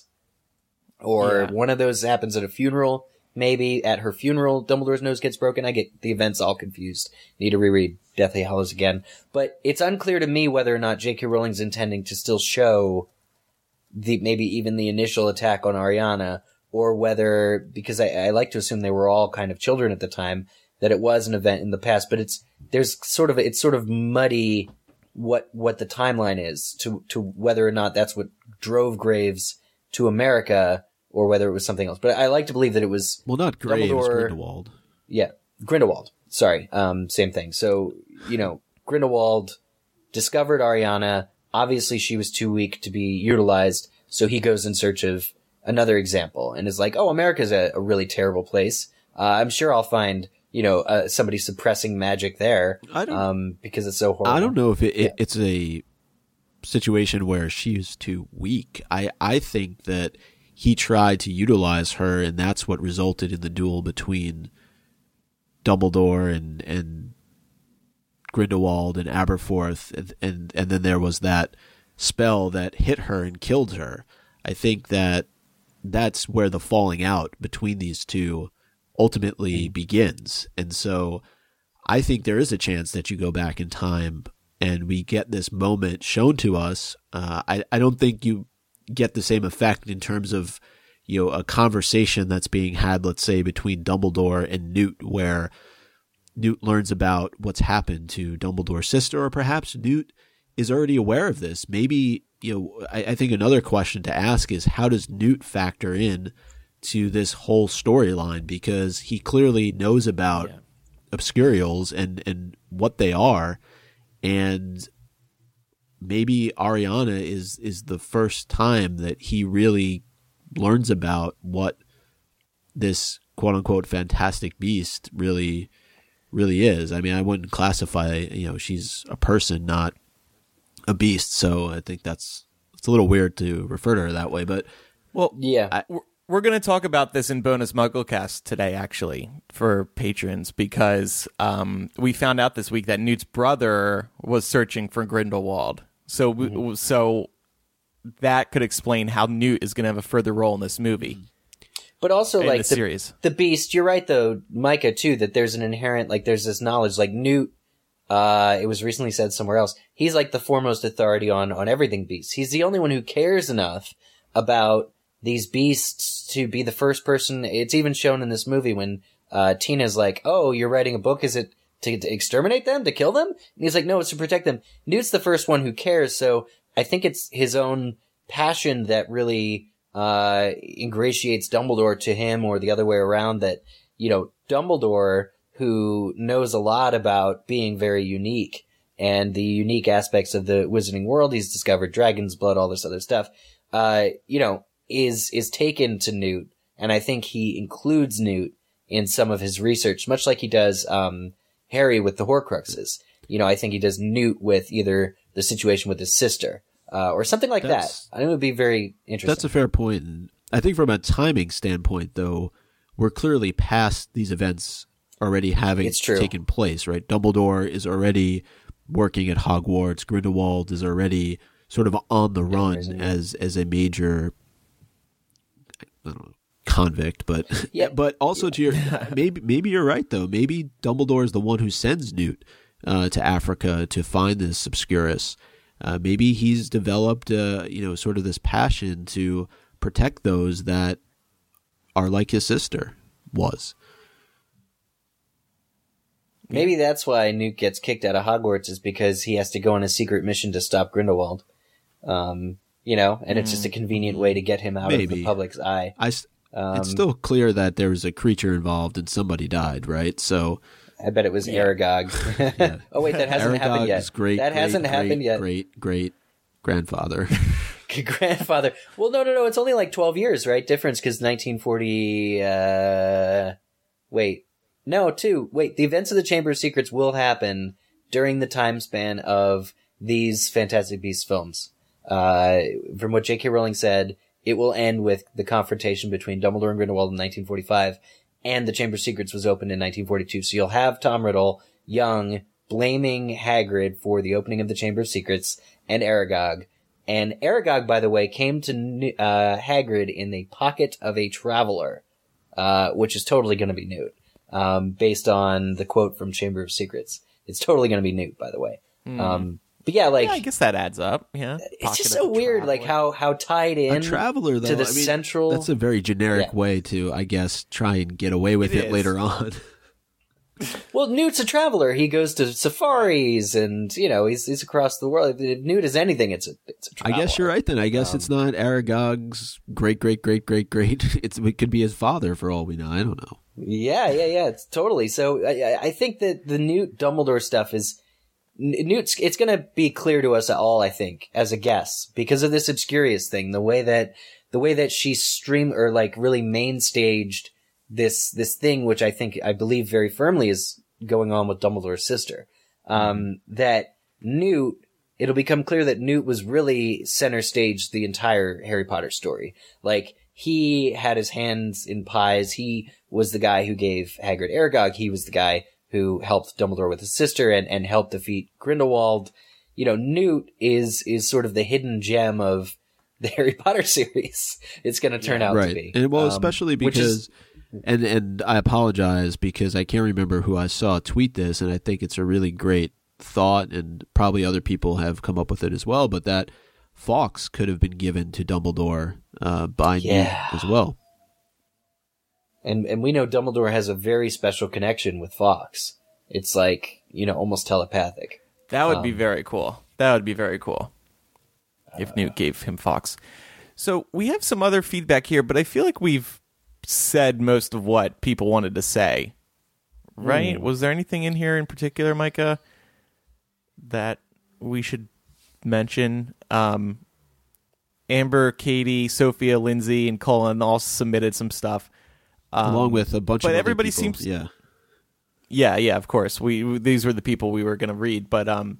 or yeah. one of those happens at a funeral. Maybe at her funeral, Dumbledore's nose gets broken. I get the events all confused. Need to reread Deathly Hallows again. But it's unclear to me whether or not J K. Rowling's intending to still show the maybe even the initial attack on Ariana, or whether, because I, I like to assume they were all kind of children at the time, that it was an event in the past. But it's there's sort of it's sort of muddy what what the timeline is to to whether or not that's what drove Graves to America, or whether it was something else. But I like to believe that it was... Well, not Graves, Grindelwald. Yeah, Grindelwald. Sorry, um, same thing. So, you know, Grindelwald discovered Ariana. Obviously, she was too weak to be utilized, so he goes in search of another example and is like, oh, America's a, a really terrible place. Uh, I'm sure I'll find, you know, uh, somebody suppressing magic there, I don't, um, because it's so horrible. I don't know if it, it, yeah. it's a situation where she's too weak. I, I think that he tried to utilize her, and that's what resulted in the duel between Dumbledore and and Grindelwald and Aberforth, and, and and then there was that spell that hit her and killed her. I think that that's where the falling out between these two ultimately begins. And so I think there is a chance that you go back in time and we get this moment shown to us. Uh, I, I don't think you get the same effect in terms of, you know, a conversation that's being had, let's say, between Dumbledore and Newt, where Newt learns about what's happened to Dumbledore's sister, or perhaps Newt is already aware of this. Maybe, you know, I, I think another question to ask is, how does Newt factor in to this whole storyline? Because he clearly knows about yeah. Obscurials and, and what they are, and maybe Ariana is, is the first time that he really learns about what this quote unquote fantastic beast really, really is. I mean, I wouldn't classify, you know, she's a person, not a beast. So I think that's, it's a little weird to refer to her that way, but well, yeah, I, we're going to talk about this in Bonus Mugglecast today, actually, for patrons, because um, we found out this week that Newt's brother was searching for Grindelwald. So, mm-hmm. so that could explain how Newt is going to have a further role in this movie. But also, in like, the, the series. the Beast, you're right, though, Micah, too, that there's an inherent, like, there's this knowledge, like, Newt, uh, it was recently said somewhere else, he's, like, the foremost authority on, on everything Beast. He's the only one who cares enough about these beasts to be the first person. It's even shown in this movie when uh, Tina's like, oh, you're writing a book. Is it to, to exterminate them, to kill them? And he's like, no, it's to protect them. Newt's the first one who cares. So I think it's his own passion that really uh, ingratiates Dumbledore to him, or the other way around, that, you know, Dumbledore, who knows a lot about being very unique and the unique aspects of the wizarding world, he's discovered dragon's blood, all this other stuff, uh, you know, is, is taken to Newt. And I think he includes Newt in some of his research, much like he does, um, Harry with the Horcruxes. You know, I think he does Newt with either the situation with his sister, uh, or something like that's, that. I think it would be very interesting. That's a fair point. I think from a timing standpoint, though, we're clearly past these events already having taken place, right? Dumbledore is already working at Hogwarts. Grindelwald is already sort of on the run yeah, as as a major, I don't know, convict, but yeah. but also to your maybe maybe you're right though. Maybe Dumbledore is the one who sends Newt uh, to Africa to find this Obscurus. Uh, maybe he's developed, uh, you know, sort of this passion to protect those that are like his sister was. Maybe that's why Newt gets kicked out of Hogwarts, is because he has to go on a secret mission to stop Grindelwald. Um, you know, and it's just a convenient way to get him out Maybe. of the public's eye. I, um, it's still clear that there was a creature involved and somebody died, right? So I bet it was yeah. Aragog. yeah. Oh wait, that hasn't Aragog happened yet. Is great, that great, hasn't great, happened yet. Great, great grandfather. grandfather. Well, no, no, no. It's only like twelve years, right? Difference, because nineteen forty. Uh, wait, no, two. Wait, the events of the Chamber of Secrets will happen during the time span of these Fantastic Beasts films. Uh, from what J K Rowling said, it will end with the confrontation between Dumbledore and Grindelwald in nineteen forty-five, and the Chamber of Secrets was opened in nineteen forty-two. So you'll have Tom Riddle, young, blaming Hagrid for the opening of the Chamber of Secrets, and Aragog. And Aragog, by the way, came to uh, Hagrid in the pocket of a traveler, uh, which is totally going to be Newt, um, based on the quote from Chamber of Secrets. It's totally going to be Newt, by the way. Mm. Um, but yeah, like, yeah, I guess that adds up. Yeah, it's pocket just so weird, traveler. like how how tied in a traveler though, to the I mean, central. That's a very generic yeah. way to, I guess, try and get away with it, it later on. Well, Newt's a traveler. He goes to safaris, and you know he's he's across the world. If Newt is anything, it's a it's a traveler. I guess you're right. Then I guess um, it's not Aragog's great great great great great. It's it could be his father for all we know. I don't know. Yeah, yeah, yeah. It's totally. So I I think that the Newt Dumbledore stuff is Newt's. It's going to be clear to us all, I think, as a guess, because of this Obscurious thing. The way that the way that she streamed or like really main staged this this thing, which I think I believe very firmly is going on with Dumbledore's sister. Um, mm-hmm. That Newt, it'll become clear that Newt was really center stage the entire Harry Potter story. Like, he had his hands in pies. He was the guy who gave Hagrid Aragog. He was the guy who helped Dumbledore with his sister and, and helped defeat Grindelwald. You know, Newt is is sort of the hidden gem of the Harry Potter series. It's going to turn yeah, out right. to be. And well, especially um, because... And and I apologize because I can't remember who I saw tweet this, and I think it's a really great thought, and probably other people have come up with it as well, but that Fawkes could have been given to Dumbledore uh, by yeah. Newt as well. And and we know Dumbledore has a very special connection with Fawkes. It's like, you know, almost telepathic. That would um, be very cool. That would be very cool if uh, Newt gave him Fawkes. So we have some other feedback here, but I feel like we've said most of what people wanted to say, right? Mm. Was there anything in here in particular, Micah, that we should mention? Um, Amber, Katie, Sophia, Lindsay, and Colin all submitted some stuff, um, along with a bunch but of everybody other people. seems, yeah, yeah, yeah. Of course, we these were the people we were going to read, but um,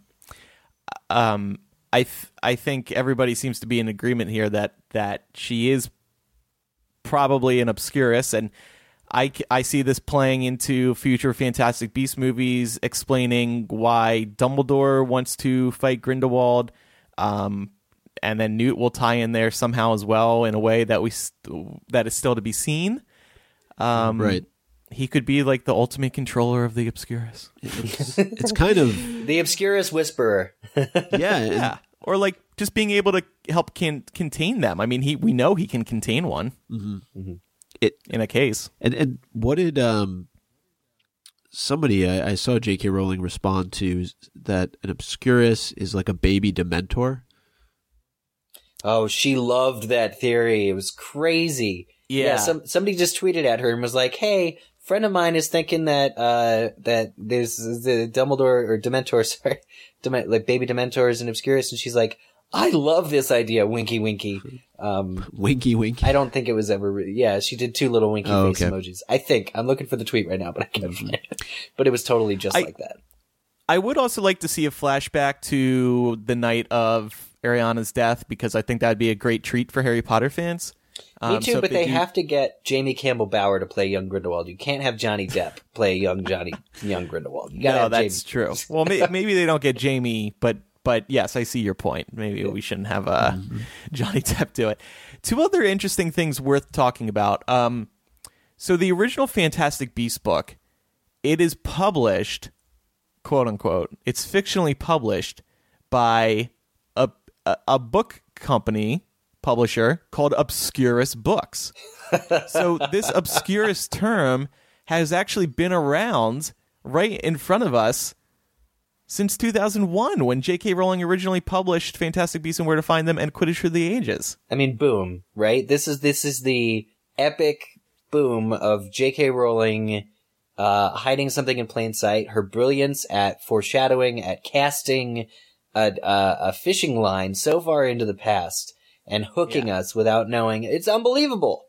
um, I th- I think everybody seems to be in agreement here that that she is probably an Obscurus, and I, I see this playing into future Fantastic Beasts movies, explaining why Dumbledore wants to fight Grindelwald, um, and then Newt will tie in there somehow as well in a way that we st- that is still to be seen. Um, right, he could be like the ultimate controller of the Obscurus. It's, it's kind of the Obscurus Whisperer. yeah, and, yeah, or like just being able to help can contain them. I mean, he we know he can contain one mm-hmm. Mm-hmm. It in a case. And and what did um somebody I, I saw J K Rowling respond to that an Obscurus is like a baby Dementor? Oh, she loved that theory. It was crazy. Yeah. yeah some, somebody just tweeted at her and was like, hey, friend of mine is thinking that, uh, that there's the Dumbledore or Dementor, sorry, Dem- like baby Dementors and Obscurus. And she's like, I love this idea. Winky, winky. Um, winky, winky. I don't think it was ever, re- yeah, she did two little winky oh, face okay. emojis. I think. I'm looking for the tweet right now, but I can't find it. But it was totally just I, like that. I would also like to see a flashback to the night of Ariana's death, because I think that'd be a great treat for Harry Potter fans. Me Um, too, so but they, they do... have to get Jamie Campbell Bower to play young Grindelwald. You can't have Johnny Depp play young Johnny, young Grindelwald. You gotta no, have that's Jamie. true. Well, may, maybe they don't get Jamie, but but yes, I see your point. Maybe we shouldn't have uh, mm-hmm. Johnny Depp do it. Two other interesting things worth talking about. Um, so the original Fantastic Beasts book, it is published, quote unquote, it's fictionally published by a a, a book company publisher called Obscurus Books. So this Obscurus term has actually been around right in front of us since two thousand one, when J K Rowling originally published Fantastic Beasts and Where to Find Them and Quidditch for the Ages. I mean, boom, right? This is this is the epic boom of J K Rowling uh, hiding something in plain sight, her brilliance at foreshadowing, at casting a, a, a fishing line so far into the past and hooking yeah. us without knowing. It's unbelievable.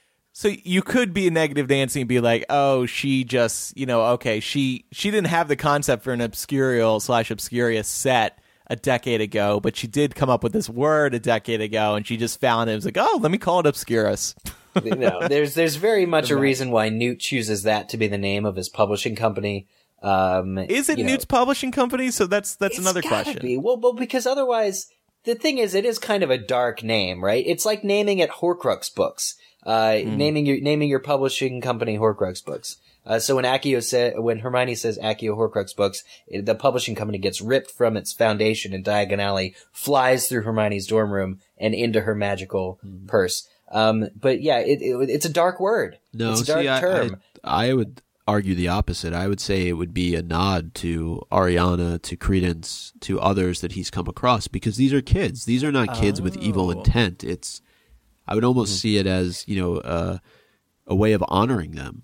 So you could be a negative Nancy and be like, oh, she just, you know, okay, she she didn't have the concept for an Obscurial slash Obscurious set a decade ago, but she did come up with this word a decade ago, and she just found it. It was like, oh, let me call it Obscurus. No, there's there's very much a reason why Newt chooses that to be the name of his publishing company. Um, Is it you know, Newt's publishing company? So that's that's it's another gotta question. Be. Well, well, because otherwise, the thing is, it is kind of a dark name, right? It's like naming it Horcrux Books. Uh, mm. naming your, naming your publishing company Horcrux Books. Uh, so when Accio said, when Hermione says Accio Horcrux Books, it, the publishing company gets ripped from its foundation and Diagon Alley flies through Hermione's dorm room and into her magical mm. purse. Um, but yeah, it, it, it's a dark word. No, it's a dark see, I, term. I, I would argue the opposite. I would say it would be a nod to Ariana, to Credence, to others that he's come across, because these are kids. These are not kids oh. with evil intent. It's, I would almost mm-hmm. see it as, you know, uh, a way of honoring them.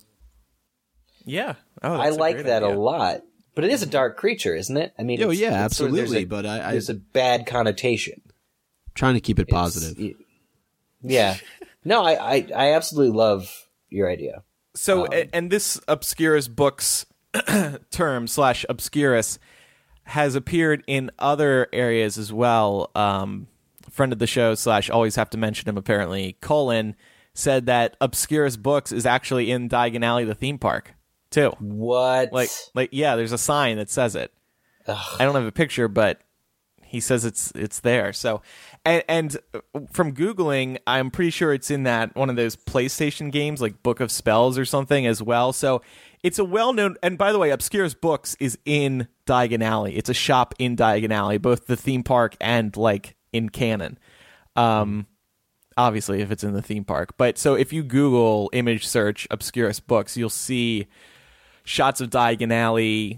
Yeah. Oh, I like that idea. a lot. But it is a dark creature, isn't it? I mean, oh, it's, yeah, it's absolutely. Sort of, a, but I, I, there's a bad connotation. Trying to keep it positive. It's, yeah. No, I, I, I absolutely love your idea. So, um, and this Obscurus Books term slash Obscurus has appeared in other areas as well. Um, friend of the show slash always have to mention him apparently, Colin, said that Obscurus Books is actually in Diagon Alley, the theme park, too. What? Like, like yeah, there's a sign that says it. Ugh. I don't have a picture, but he says it's it's there. So, and, and from Googling, I'm pretty sure it's in that one of those PlayStation games, like Book of Spells or something as well. So it's a well-known, and by the way, Obscurus Books is in Diagon Alley. It's a shop in Diagon Alley, both the theme park and like in canon. Um, obviously, if it's in the theme park. But so if you Google image search Obscurus Books, you'll see shots of Diagon Alley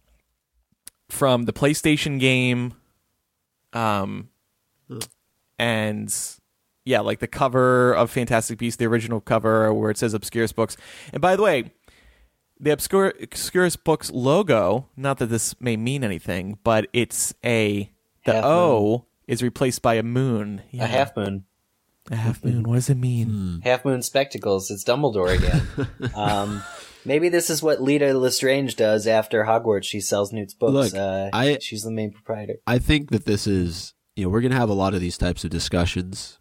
from the PlayStation game. Um, and yeah, like the cover of Fantastic Beasts, the original cover where it says Obscurus Books. And by the way, the Obscur- Obscurus Books logo, not that this may mean anything, but it's a, the half O moon. Is replaced by a moon. Yeah. A half moon. A half moon. What does it mean? Hmm. Half moon spectacles. It's Dumbledore again. um, maybe this is what Lita Lestrange does after Hogwarts. She sells Newt's books. Look, uh, I, she's the main proprietor. I think that this is, you know, we're going to have a lot of these types of discussions.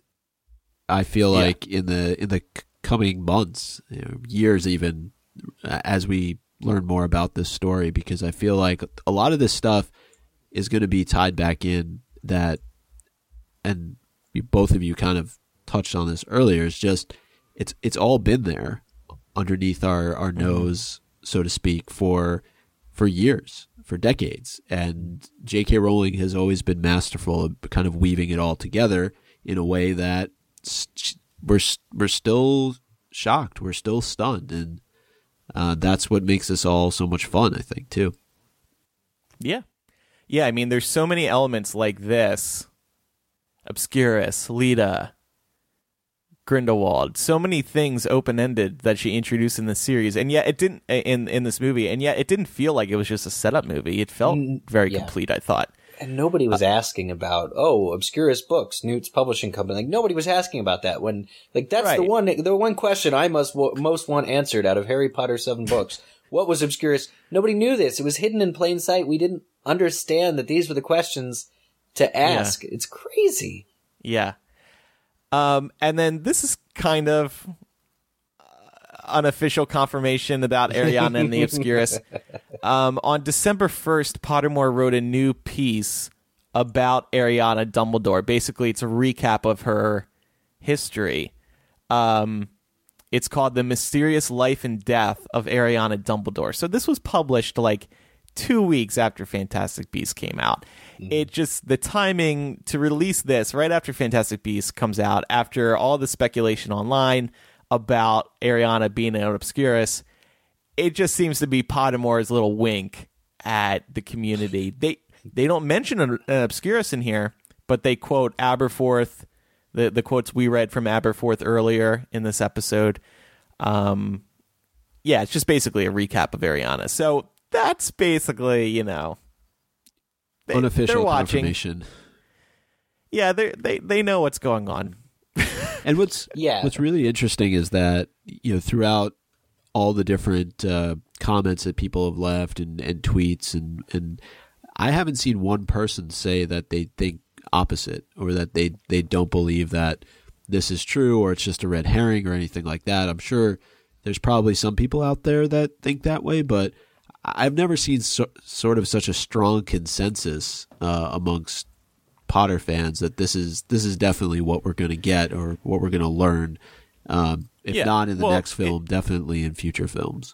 I feel yeah. like in the in the coming months, you know, years even, as we learn more about this story, because I feel like a lot of this stuff is going to be tied back in that, and you, both of you kind of touched on this earlier, is just it's it's all been there underneath our, our mm-hmm. nose, so to speak, for for years, for decades. And J K. Rowling has always been masterful of kind of weaving it all together in a way that we're we're still shocked, we're still stunned, and uh, that's what makes this all so much fun, I think, too. Yeah. Yeah, I mean, there's so many elements like this. Obscurus, Leda, Grindelwald, so many things open-ended that she introduced in the series, and yet it didn't in in this movie, and yet it didn't feel like it was just a setup movie. It felt very yeah. complete, I thought. And nobody was uh, asking about, oh, Obscurus Books, Newt's publishing company. Like, nobody was asking about that when, like, that's right. the one, the one question I must most want answered out of Harry Potter seven books. What was Obscurus? Nobody knew this. It was hidden in plain sight. We didn't understand that these were the questions to ask. Yeah. It's crazy. Yeah. Um, and then this is kind of unofficial confirmation about Ariana and the Obscurus. Um, on December first, Pottermore wrote a new piece about Ariana Dumbledore. Basically, it's a recap of her history. Um, it's called The Mysterious Life and Death of Ariana Dumbledore. So this was published like two weeks after Fantastic Beasts came out. Mm. It just, the timing to release this right after Fantastic Beasts comes out, after all the speculation online about Ariana being an Obscurus, it just seems to be Pottermore's little wink at the community. They they don't mention an, an Obscurus in here, but they quote Aberforth, the, the quotes we read from Aberforth earlier in this episode. Um, yeah, it's just basically a recap of Ariana. So that's basically, you know, they, unofficial they're watching. Confirmation. Yeah, they they they know what's going on. And what's yeah. what's really interesting is that, you know, throughout all the different uh, comments that people have left and, and tweets, and, and I haven't seen one person say that they think opposite, or that they, they don't believe that this is true, or it's just a red herring or anything like that. I'm sure there's probably some people out there that think that way, but I've never seen so, sort of such a strong consensus uh, amongst Potter fans that this is this is definitely what we're going to get, or what we're going to learn. Um, if yeah, not in the well, next film, it, definitely in future films.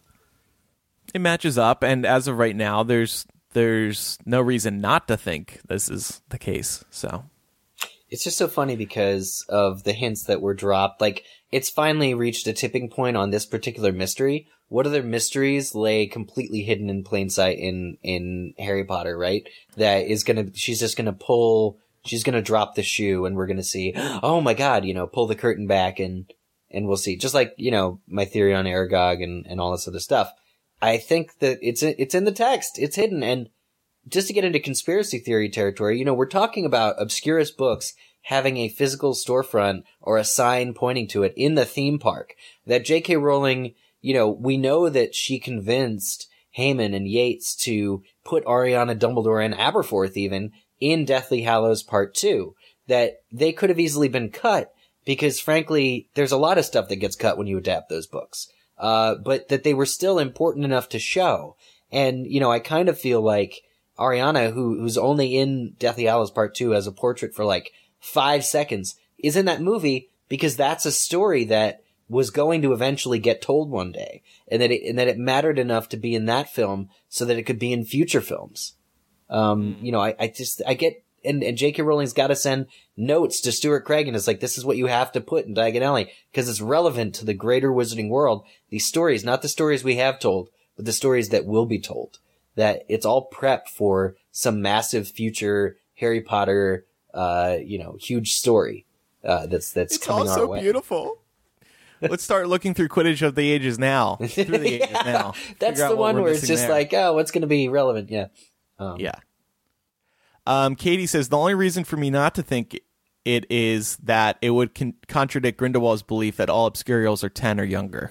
It matches up, and as of right now, there's there's no reason not to think this is the case. So it's just so funny because of the hints that were dropped. Like, it's finally reached a tipping point on this particular mystery. What other mysteries lay completely hidden in plain sight in in Harry Potter, right? That is gonna, she's just gonna pull, she's gonna drop the shoe, and we're gonna see, oh my god, you know, pull the curtain back, and and we'll see. Just like, you know, my theory on Aragog and and all this other stuff. I think that it's it's in the text, it's hidden. And just to get into conspiracy theory territory, you know, we're talking about Obscurus Books having a physical storefront or a sign pointing to it in the theme park. That J K. Rowling, you know, we know that she convinced Heyman and Yates to put Ariana Dumbledore and Aberforth even in Deathly Hallows Part two. That they could have easily been cut, because frankly, there's a lot of stuff that gets cut when you adapt those books. Uh, but that they were still important enough to show. And, you know, I kind of feel like Ariana, who who's only in Deathly Hallows Part two as a portrait for like five seconds, is in that movie because that's a story that was going to eventually get told one day, and that it, and that it mattered enough to be in that film so that it could be in future films. Um, you know, I, I just, I get, and, and J K. Rowling's got to send notes to Stuart Craig, and it's like, this is what you have to put in Diagon Alley, because it's relevant to the greater Wizarding world. These stories, not the stories we have told, but the stories that will be told. That it's all prep for some massive future Harry Potter, uh, you know, huge story, uh, that's, that's it's coming our so way. It's beautiful. Let's start looking through Quidditch of the Ages now. Through the yeah, ages now. That's the one where it's just there. Like, oh, what's going to be relevant? Yeah. Um, yeah. Um, Katie says, the only reason for me not to think it is that it would con- contradict Grindelwald's belief that all Obscurials are ten or younger.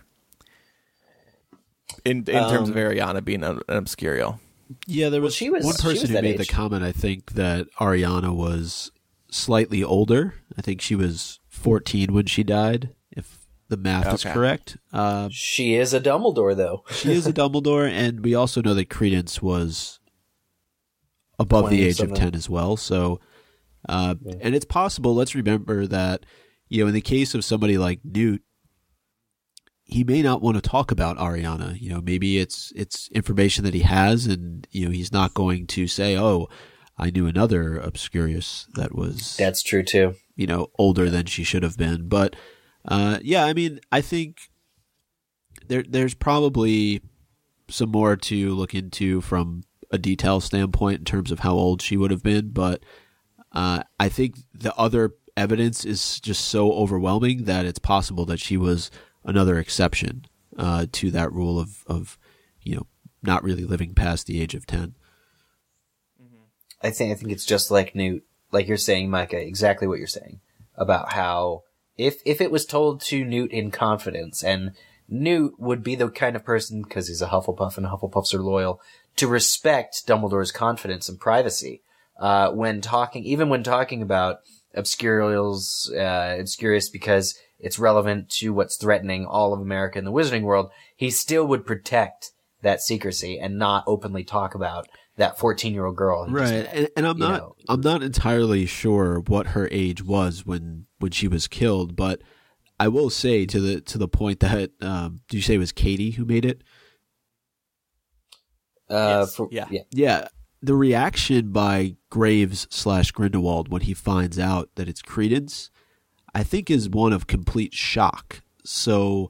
In in um, terms of Ariana being an, an Obscurial. Yeah, there was, well, she was one person was who made age. the comment, I think, that Ariana was slightly older. I think she was fourteen when she died, if the math okay. is correct. Uh, she is a Dumbledore, though. She is a Dumbledore, and we also know that Credence was above the age something. of ten as well. So, uh, yeah. And it's possible, let's remember that, you know, in the case of somebody like Newt, he may not want to talk about Ariana. You know, maybe it's it's information that he has, and you know he's not going to say, "Oh, I knew another Obscurious that was that's true too." You know, older than she should have been. But uh, yeah, I mean, I think there there's probably some more to look into from a detail standpoint in terms of how old she would have been. But uh, I think the other evidence is just so overwhelming that it's possible that she was another exception uh, to that rule of, of, you know, not really living past the age of ten. I think I think it's just like Newt, like you're saying, Micah, exactly what you're saying about how if if it was told to Newt in confidence, and Newt would be the kind of person, because he's a Hufflepuff and Hufflepuffs are loyal, to respect Dumbledore's confidence and privacy uh, when talking, even when talking about Obscurials, uh, Obscurious, because it's relevant to what's threatening all of America and the Wizarding world, he still would protect that secrecy and not openly talk about that fourteen-year-old girl. Right, and, and I'm not know. I'm not entirely sure what her age was when, when she was killed, but I will say to the to the point that um, did you say it was Katie who made it? Uh, yes. for, yeah, yeah, yeah. The reaction by Graves slash Grindelwald when he finds out that it's Credence, I think, is one of complete shock. So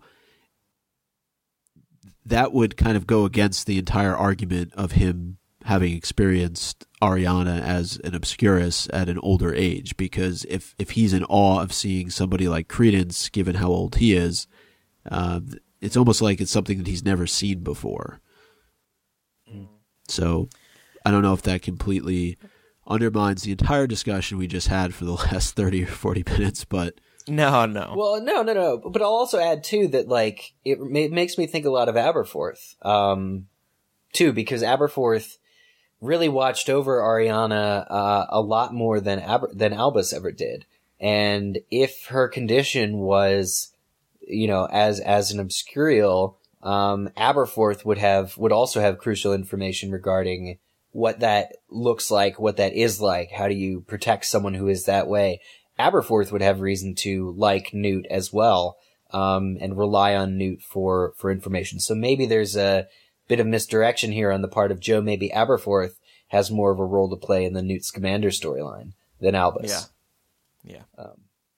that would kind of go against the entire argument of him having experienced Ariana as an Obscurus at an older age, because if, if he's in awe of seeing somebody like Credence, given how old he is, uh, it's almost like it's something that he's never seen before. Mm. So I don't know if that completely undermines the entire discussion we just had for the last thirty or forty minutes, but no, no. Well, no, no, no. But I'll also add too that like it, it makes me think a lot of Aberforth, um, too, because Aberforth really watched over Ariana uh, a lot more than Aber- than Albus ever did, and if her condition was, you know, as as an Obscurial, um, Aberforth would have would also have crucial information regarding what that looks like, what that is like. How do you protect someone who is that way? Aberforth would have reason to like Newt as well, um, and rely on Newt for, for information. So maybe there's a bit of misdirection here on the part of Joe. Maybe Aberforth has more of a role to play in the Newt Scamander storyline than Albus. Yeah. Yeah. Um,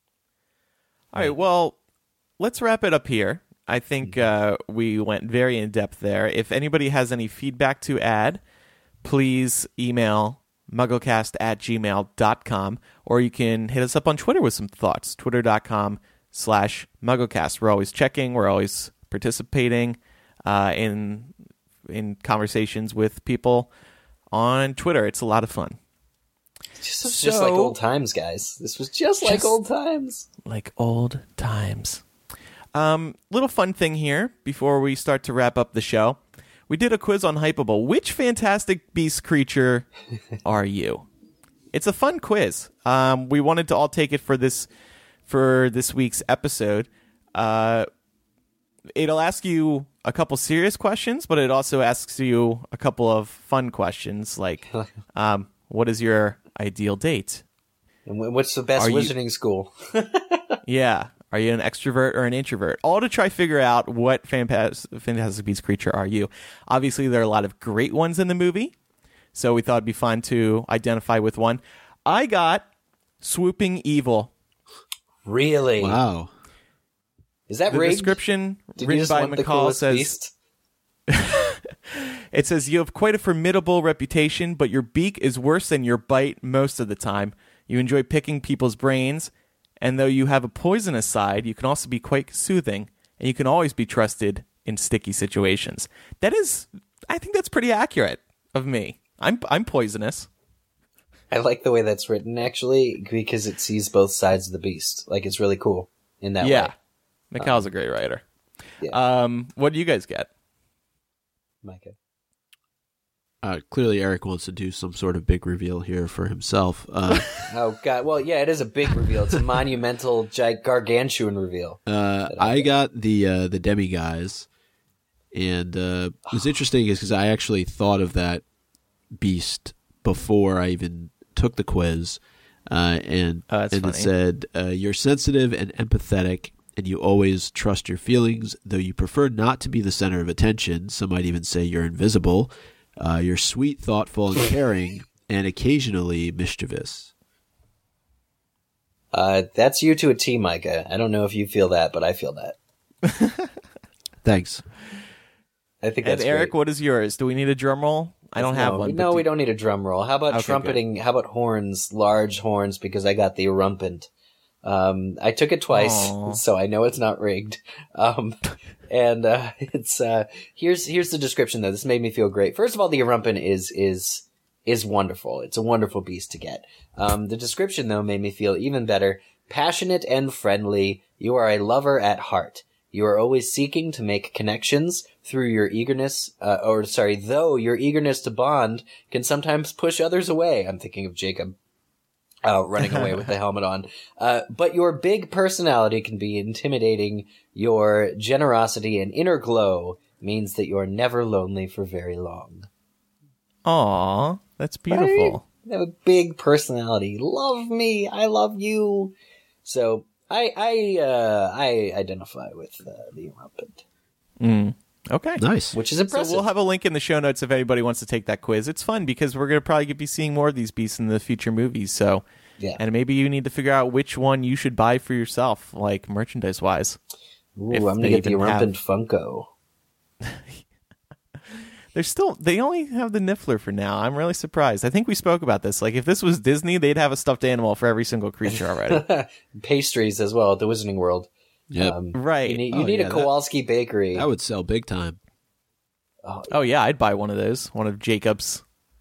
All right. Well, let's wrap it up here. I think uh, we went very in depth there. If anybody has any feedback to add, please email mugglecast at gmail dot com, or you can hit us up on Twitter with some thoughts, twitter.com slash mugglecast. We're always checking. We're always participating uh, in in conversations with people on Twitter. It's a lot of fun. This was so, just like old times, guys. This was just, just like old times. Like old times. Um, little fun thing here before we start to wrap up the show. We did a quiz on Hypable. Which Fantastic Beast creature are you? It's a fun quiz. Um, we wanted to all take it for this for this week's episode. Uh, it'll ask you a couple serious questions, but it also asks you a couple of fun questions, like, um, what is your ideal date? And what's the best are wizarding you... school? Yeah. Are you an extrovert or an introvert? All to try figure out what Fantas- Fantastic Beast creature are you. Obviously, there are a lot of great ones in the movie, so we thought it'd be fun to identify with one. I got Swooping Evil. Really? Wow. Is that the rigged? description Did written by McCall says, beast? it says, you have quite a formidable reputation, but your beak is worse than your bite most of the time. You enjoy picking people's brains. And though you have a poisonous side, you can also be quite soothing, and you can always be trusted in sticky situations. That is, I think that's pretty accurate of me. I'm I'm poisonous. I like the way that's written, actually, because it sees both sides of the beast. Like, it's really cool in that yeah. way. Yeah, McCall's um, a great writer. Yeah. Um, what do you guys get? Micah. Uh, clearly, Eric wants to do some sort of big reveal here for himself. Uh, oh, God. Well, yeah, it is a big reveal. It's a monumental, gig- gargantuan reveal. Uh, I got the uh, the demi guys, and uh, what's interesting is because I actually thought of that beast before I even took the quiz, uh, and oh, and funny. it said uh, you're sensitive and empathetic, and you always trust your feelings, though you prefer not to be the center of attention. Some might even say you're invisible. Uh, you're sweet, thoughtful, and caring, and occasionally mischievous. Uh, that's you to a T, Micah. I don't know if you feel that, but I feel that. Thanks. I think and that's Eric, great. What is yours? Do we need a drum roll? I don't no, have one. No, do... we don't need a drum roll. How about okay, trumpeting? Good. How about horns, large horns, because I got the rumpant. Um, I took it twice, Aww. so I know it's not rigged. Um, and, uh, it's, uh, here's, here's the description though. This made me feel great. First of all, the Rumpin is, is, is wonderful. It's a wonderful beast to get. Um, the description though made me feel even better. Passionate and friendly. You are a lover at heart. You are always seeking to make connections through your eagerness, uh, or sorry, though your eagerness to bond can sometimes push others away. I'm thinking of Jacob. Uh, running away with the helmet on. Uh, but your big personality can be intimidating. Your generosity and inner glow means that you're never lonely for very long. Aw, that's beautiful. Right? You have a big personality. Love me. I love you. So I I uh, I identify with uh, the Rumpant. Mm. Okay. Nice. Which is impressive. So we'll have a link in the show notes if anybody wants to take that quiz. It's fun because we're going to probably be seeing more of these beasts in the future movies. So, yeah. And maybe you need to figure out which one you should buy for yourself, like merchandise-wise. Ooh, I'm going to get the Rumpant have... Funko. They're still, they only have the Niffler for now. I'm really surprised. I think we spoke about this. Like, if this was Disney, they'd have a stuffed animal for every single creature already. Pastries as well at the Wizarding World. Yeah, um, right. You need, you oh, need yeah, a Kowalski that, bakery. That would sell big time. Oh, oh, yeah, I'd buy one of those. One of Jacob's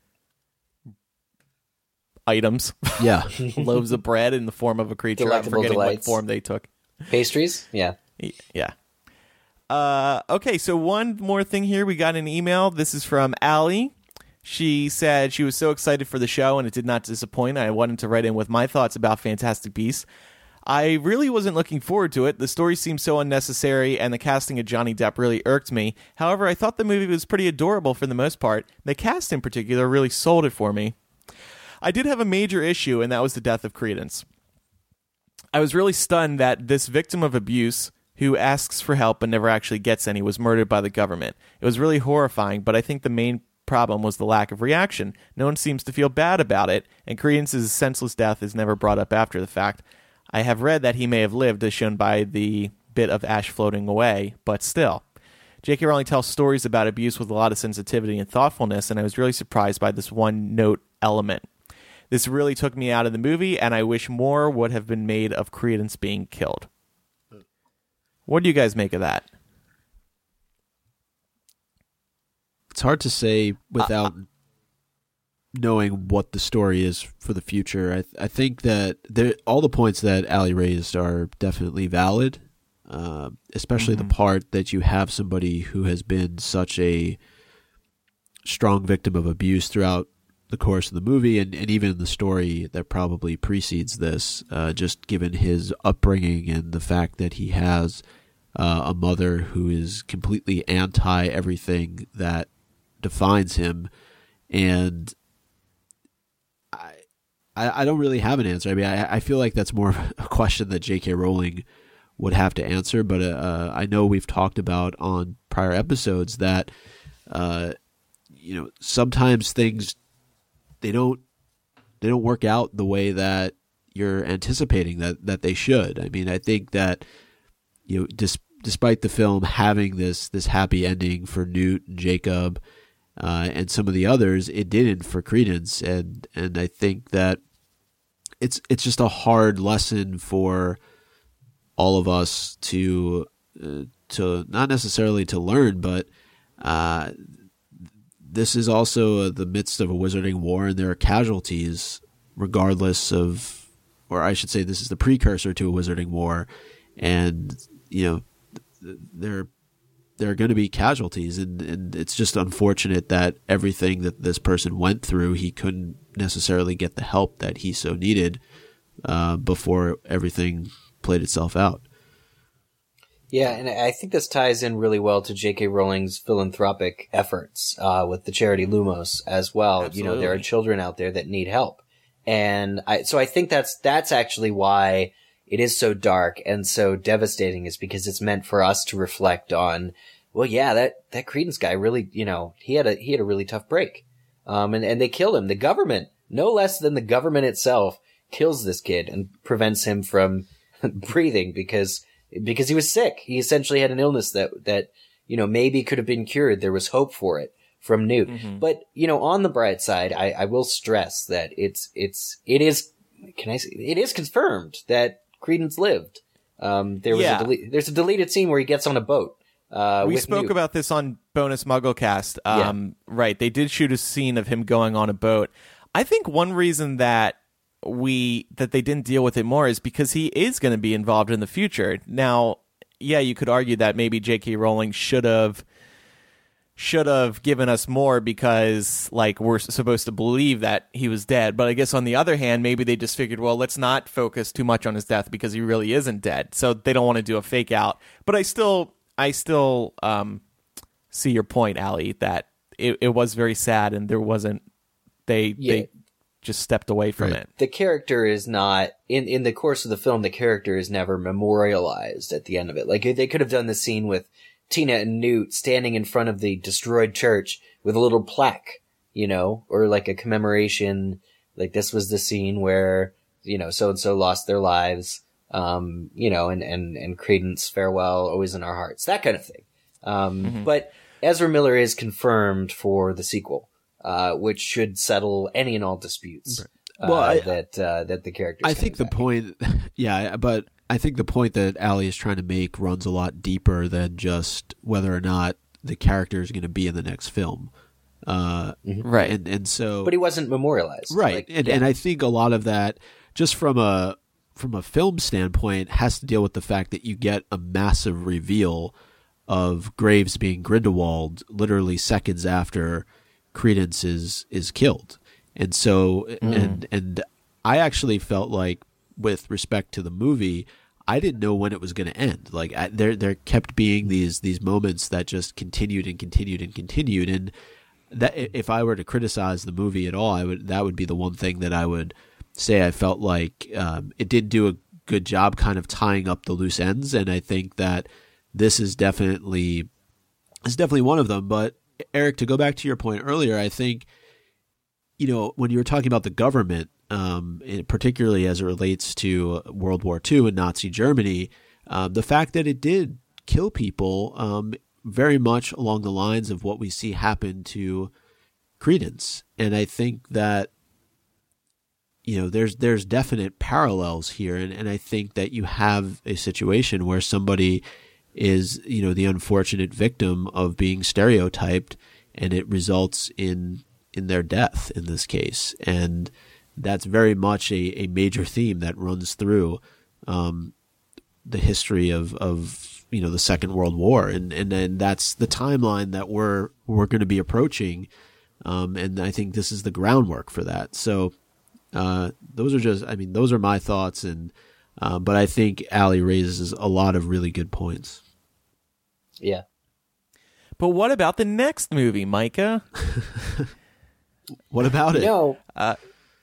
items. Yeah. Loaves of bread in the form of a creature. Delectable I'm forgetting delights. what form they took. Pastries? Yeah. Yeah. Uh, okay, so one more thing here. We got an email. This is from Allie. She said she was so excited for the show, and it did not disappoint. I wanted to write in with my thoughts about Fantastic Beasts. I really wasn't looking forward to it. The story seemed so unnecessary, and the casting of Johnny Depp really irked me. However, I thought the movie was pretty adorable for the most part. The cast in particular really sold it for me. I did have a major issue, and that was the death of Credence. I was really stunned that this victim of abuse, who asks for help but never actually gets any, was murdered by the government. It was really horrifying, but I think the main problem was the lack of reaction. No one seems to feel bad about it, and Credence's senseless death is never brought up after the fact. I have read that he may have lived, as shown by the bit of ash floating away, but still. J K Rowling tells stories about abuse with a lot of sensitivity and thoughtfulness, and I was really surprised by this one-note element. This really took me out of the movie, and I wish more would have been made of Credence being killed. What do you guys make of that? It's hard to say without uh, knowing what the story is for the future. I, th- I think that there, all the points that Allie raised are definitely valid, uh, especially mm-hmm. the part that you have somebody who has been such a strong victim of abuse throughout the course of the movie and, and even in the story that probably precedes this, uh, just given his upbringing and the fact that he has uh, a mother who is completely anti everything that defines him. And I, I, I don't really have an answer. I mean, I, I feel like that's more of a question that J K Rowling would have to answer, but uh, I know we've talked about on prior episodes that, uh, you know, sometimes things, they don't they don't work out the way that you're anticipating that, that they should. I mean, I think that, you know, dis- despite the film having this this happy ending for Newt and Jacob uh, and some of the others, it didn't for Credence, and and I think that it's it's just a hard lesson for all of us to uh, to not necessarily to learn, but uh, this is also the midst of a wizarding war, and there are casualties regardless of, or I should say this is the precursor to a wizarding war, and, you know, there, there are going to be casualties, and, and it's just unfortunate that everything that this person went through, he couldn't necessarily get the help that he so needed uh, before everything played itself out. Yeah, and I think this ties in really well to J K Rowling's philanthropic efforts uh, with the charity Lumos as well. Absolutely. You know, there are children out there that need help. And I, so I think that's, that's actually why it is so dark and so devastating is because it's meant for us to reflect on, well, yeah, that, that Credence guy really, you know, he had a, he had a really tough break. Um, and, and they killed him. The government, no less than the government itself, kills this kid and prevents him from breathing because, because he was sick. He essentially had an illness that, that, you know, maybe could have been cured. There was hope for it from Newt. Mm-hmm. But, you know, on the bright side, I, I will stress that it's, it's, it is, can I say, it is confirmed that Credence lived. Um, there was yeah. a dele- there's a deleted scene where he gets on a boat. Uh, we with spoke Newt. about this on Bonus Mugglecast. Um, yeah. Right. They did shoot a scene of him going on a boat. I think one reason that we, that they didn't deal with it more is because he is going to be involved in the future. Now, yeah, you could argue that maybe J K. Rowling should have, should have given us more because, like, we're supposed to believe that he was dead. But I guess on the other hand, maybe they just figured, well, let's not focus too much on his death because he really isn't dead. So they don't want to do a fake out. But I still, I still um, see your point, Allie, that it, it was very sad and there wasn't, they, yeah. they just stepped away from right. it. The character is not, in, in the course of the film, the character is never memorialized at the end of it. Like, they could have done the scene with Tina and Newt standing in front of the destroyed church with a little plaque, you know, or like a commemoration, like this was the scene where, you know, so-and-so lost their lives, um, you know, and, and, and Credence farewell, always in our hearts, that kind of thing. Um, mm-hmm. But Ezra Miller is confirmed for the sequel, uh, which should settle any and all disputes, uh, well, I, that, uh, that the character. I think the back. point, yeah, but I think the point that Allie is trying to make runs a lot deeper than just whether or not the character is going to be in the next film. Uh, mm-hmm. Right. And, and so, but he wasn't memorialized. Right. Like, and, yeah. and I think a lot of that, just from a, from a film standpoint, has to deal with the fact that you get a massive reveal of Graves being Grindelwald literally seconds after Credence is, is killed. And so, mm. and, and I actually felt like, with respect to the movie, I didn't know when it was going to end. Like I, there, there kept being these these moments that just continued and continued and continued. And that if I were to criticize the movie at all, I would that would be the one thing that I would say I felt like um, it did do a good job, kind of tying up the loose ends. And I think that this is definitely is definitely one of them. But Eric, to go back to your point earlier, I think, you know, when you were talking about the government. Um, particularly as it relates to World War Two and Nazi Germany, um, the fact that it did kill people um, very much along the lines of what we see happen to Credence. And I think that, you know, there's there's definite parallels here. And, and I think that you have a situation where somebody is, you know, the unfortunate victim of being stereotyped, and it results in in their death in this case. And that's very much a, a major theme that runs through um, the history of, of you know the Second World War, and and then that's the timeline that we're we're going to be approaching, um, and I think this is the groundwork for that. So uh, those are just, I mean, those are my thoughts, and uh, but I think Allie raises a lot of really good points. Yeah, but what about the next movie, Micah? What about it? No. Uh,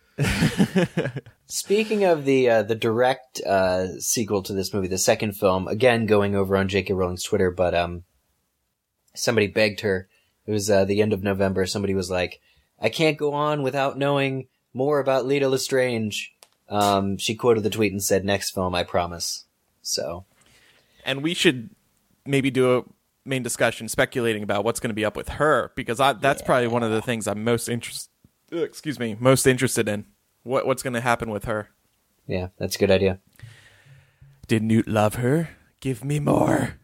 Speaking of the uh, the direct uh, sequel to this movie, the second film, again going over on J K. Rowling's Twitter, but um, somebody begged her. It was uh, the end of November. Somebody was like, "I can't go on without knowing more about Leta Lestrange." Um, she quoted the tweet and said, "Next film, I promise." So, and we should maybe do a main discussion speculating about what's going to be up with her, because I, that's yeah. probably one of the things I'm most interested. Excuse me, most interested in what what's going to happen with her. Yeah, that's a good idea. Did Newt love her? Give me more.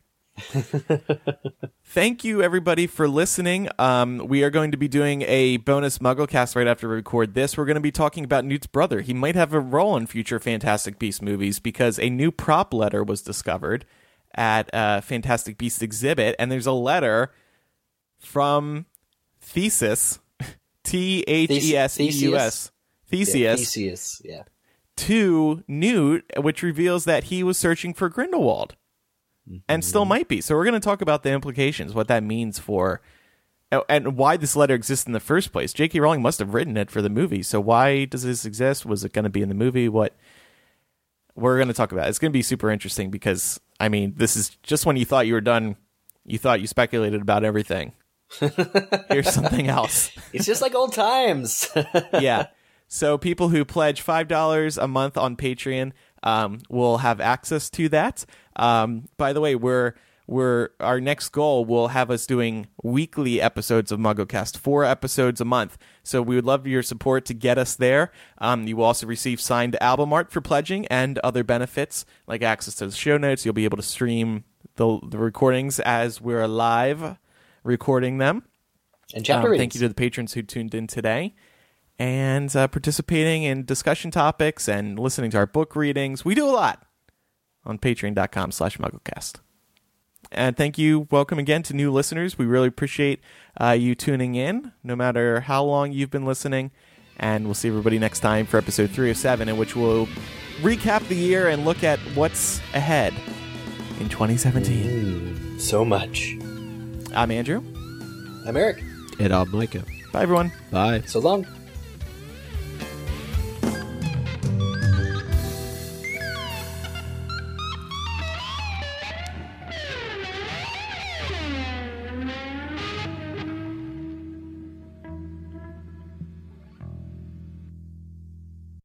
Thank you, everybody, for listening. Um, we are going to be doing a bonus Mugglecast right after we record this. We're going to be talking about Newt's brother. He might have a role in future Fantastic Beasts movies because a new prop letter was discovered at a Fantastic Beasts exhibit, and there's a letter from Theseus. T H E S E U S. Theseus. Yeah, Theseus, yeah. To Newt, which reveals that he was searching for Grindelwald. Mm-hmm. And still might be. So we're going to talk about the implications, what that means for, and why this letter exists in the first place. J K. Rowling must have written it for the movie. So why does this exist? Was it going to be in the movie? What we're going to talk about it. It's going to be super interesting because, I mean, this is just when you thought you were done, you thought you speculated about everything. Here's something else. It's just like old times. Yeah. So people who pledge five dollars a month on Patreon um, will have access to that. Um, by the way, we're we're our next goal will have us doing weekly episodes of MuggleCast, four episodes a month. So we would love your support to get us there. Um, you will also receive signed album art for pledging and other benefits like access to the show notes. You'll be able to stream the the recordings as we're live recording them. And chapter um, thank you to the patrons who tuned in today and uh, participating in discussion topics and listening to our book readings. We do a lot on patreon.com slash MuggleCast. And thank you. Welcome again to new listeners. We really appreciate uh, you tuning in, no matter how long you've been listening. And we'll see everybody next time for episode three oh seven, in which we'll recap the year and look at what's ahead in twenty seventeen. Mm, so much. I'm Andrew. I'm Eric. And I'm Micah. Bye, everyone. Bye. So long.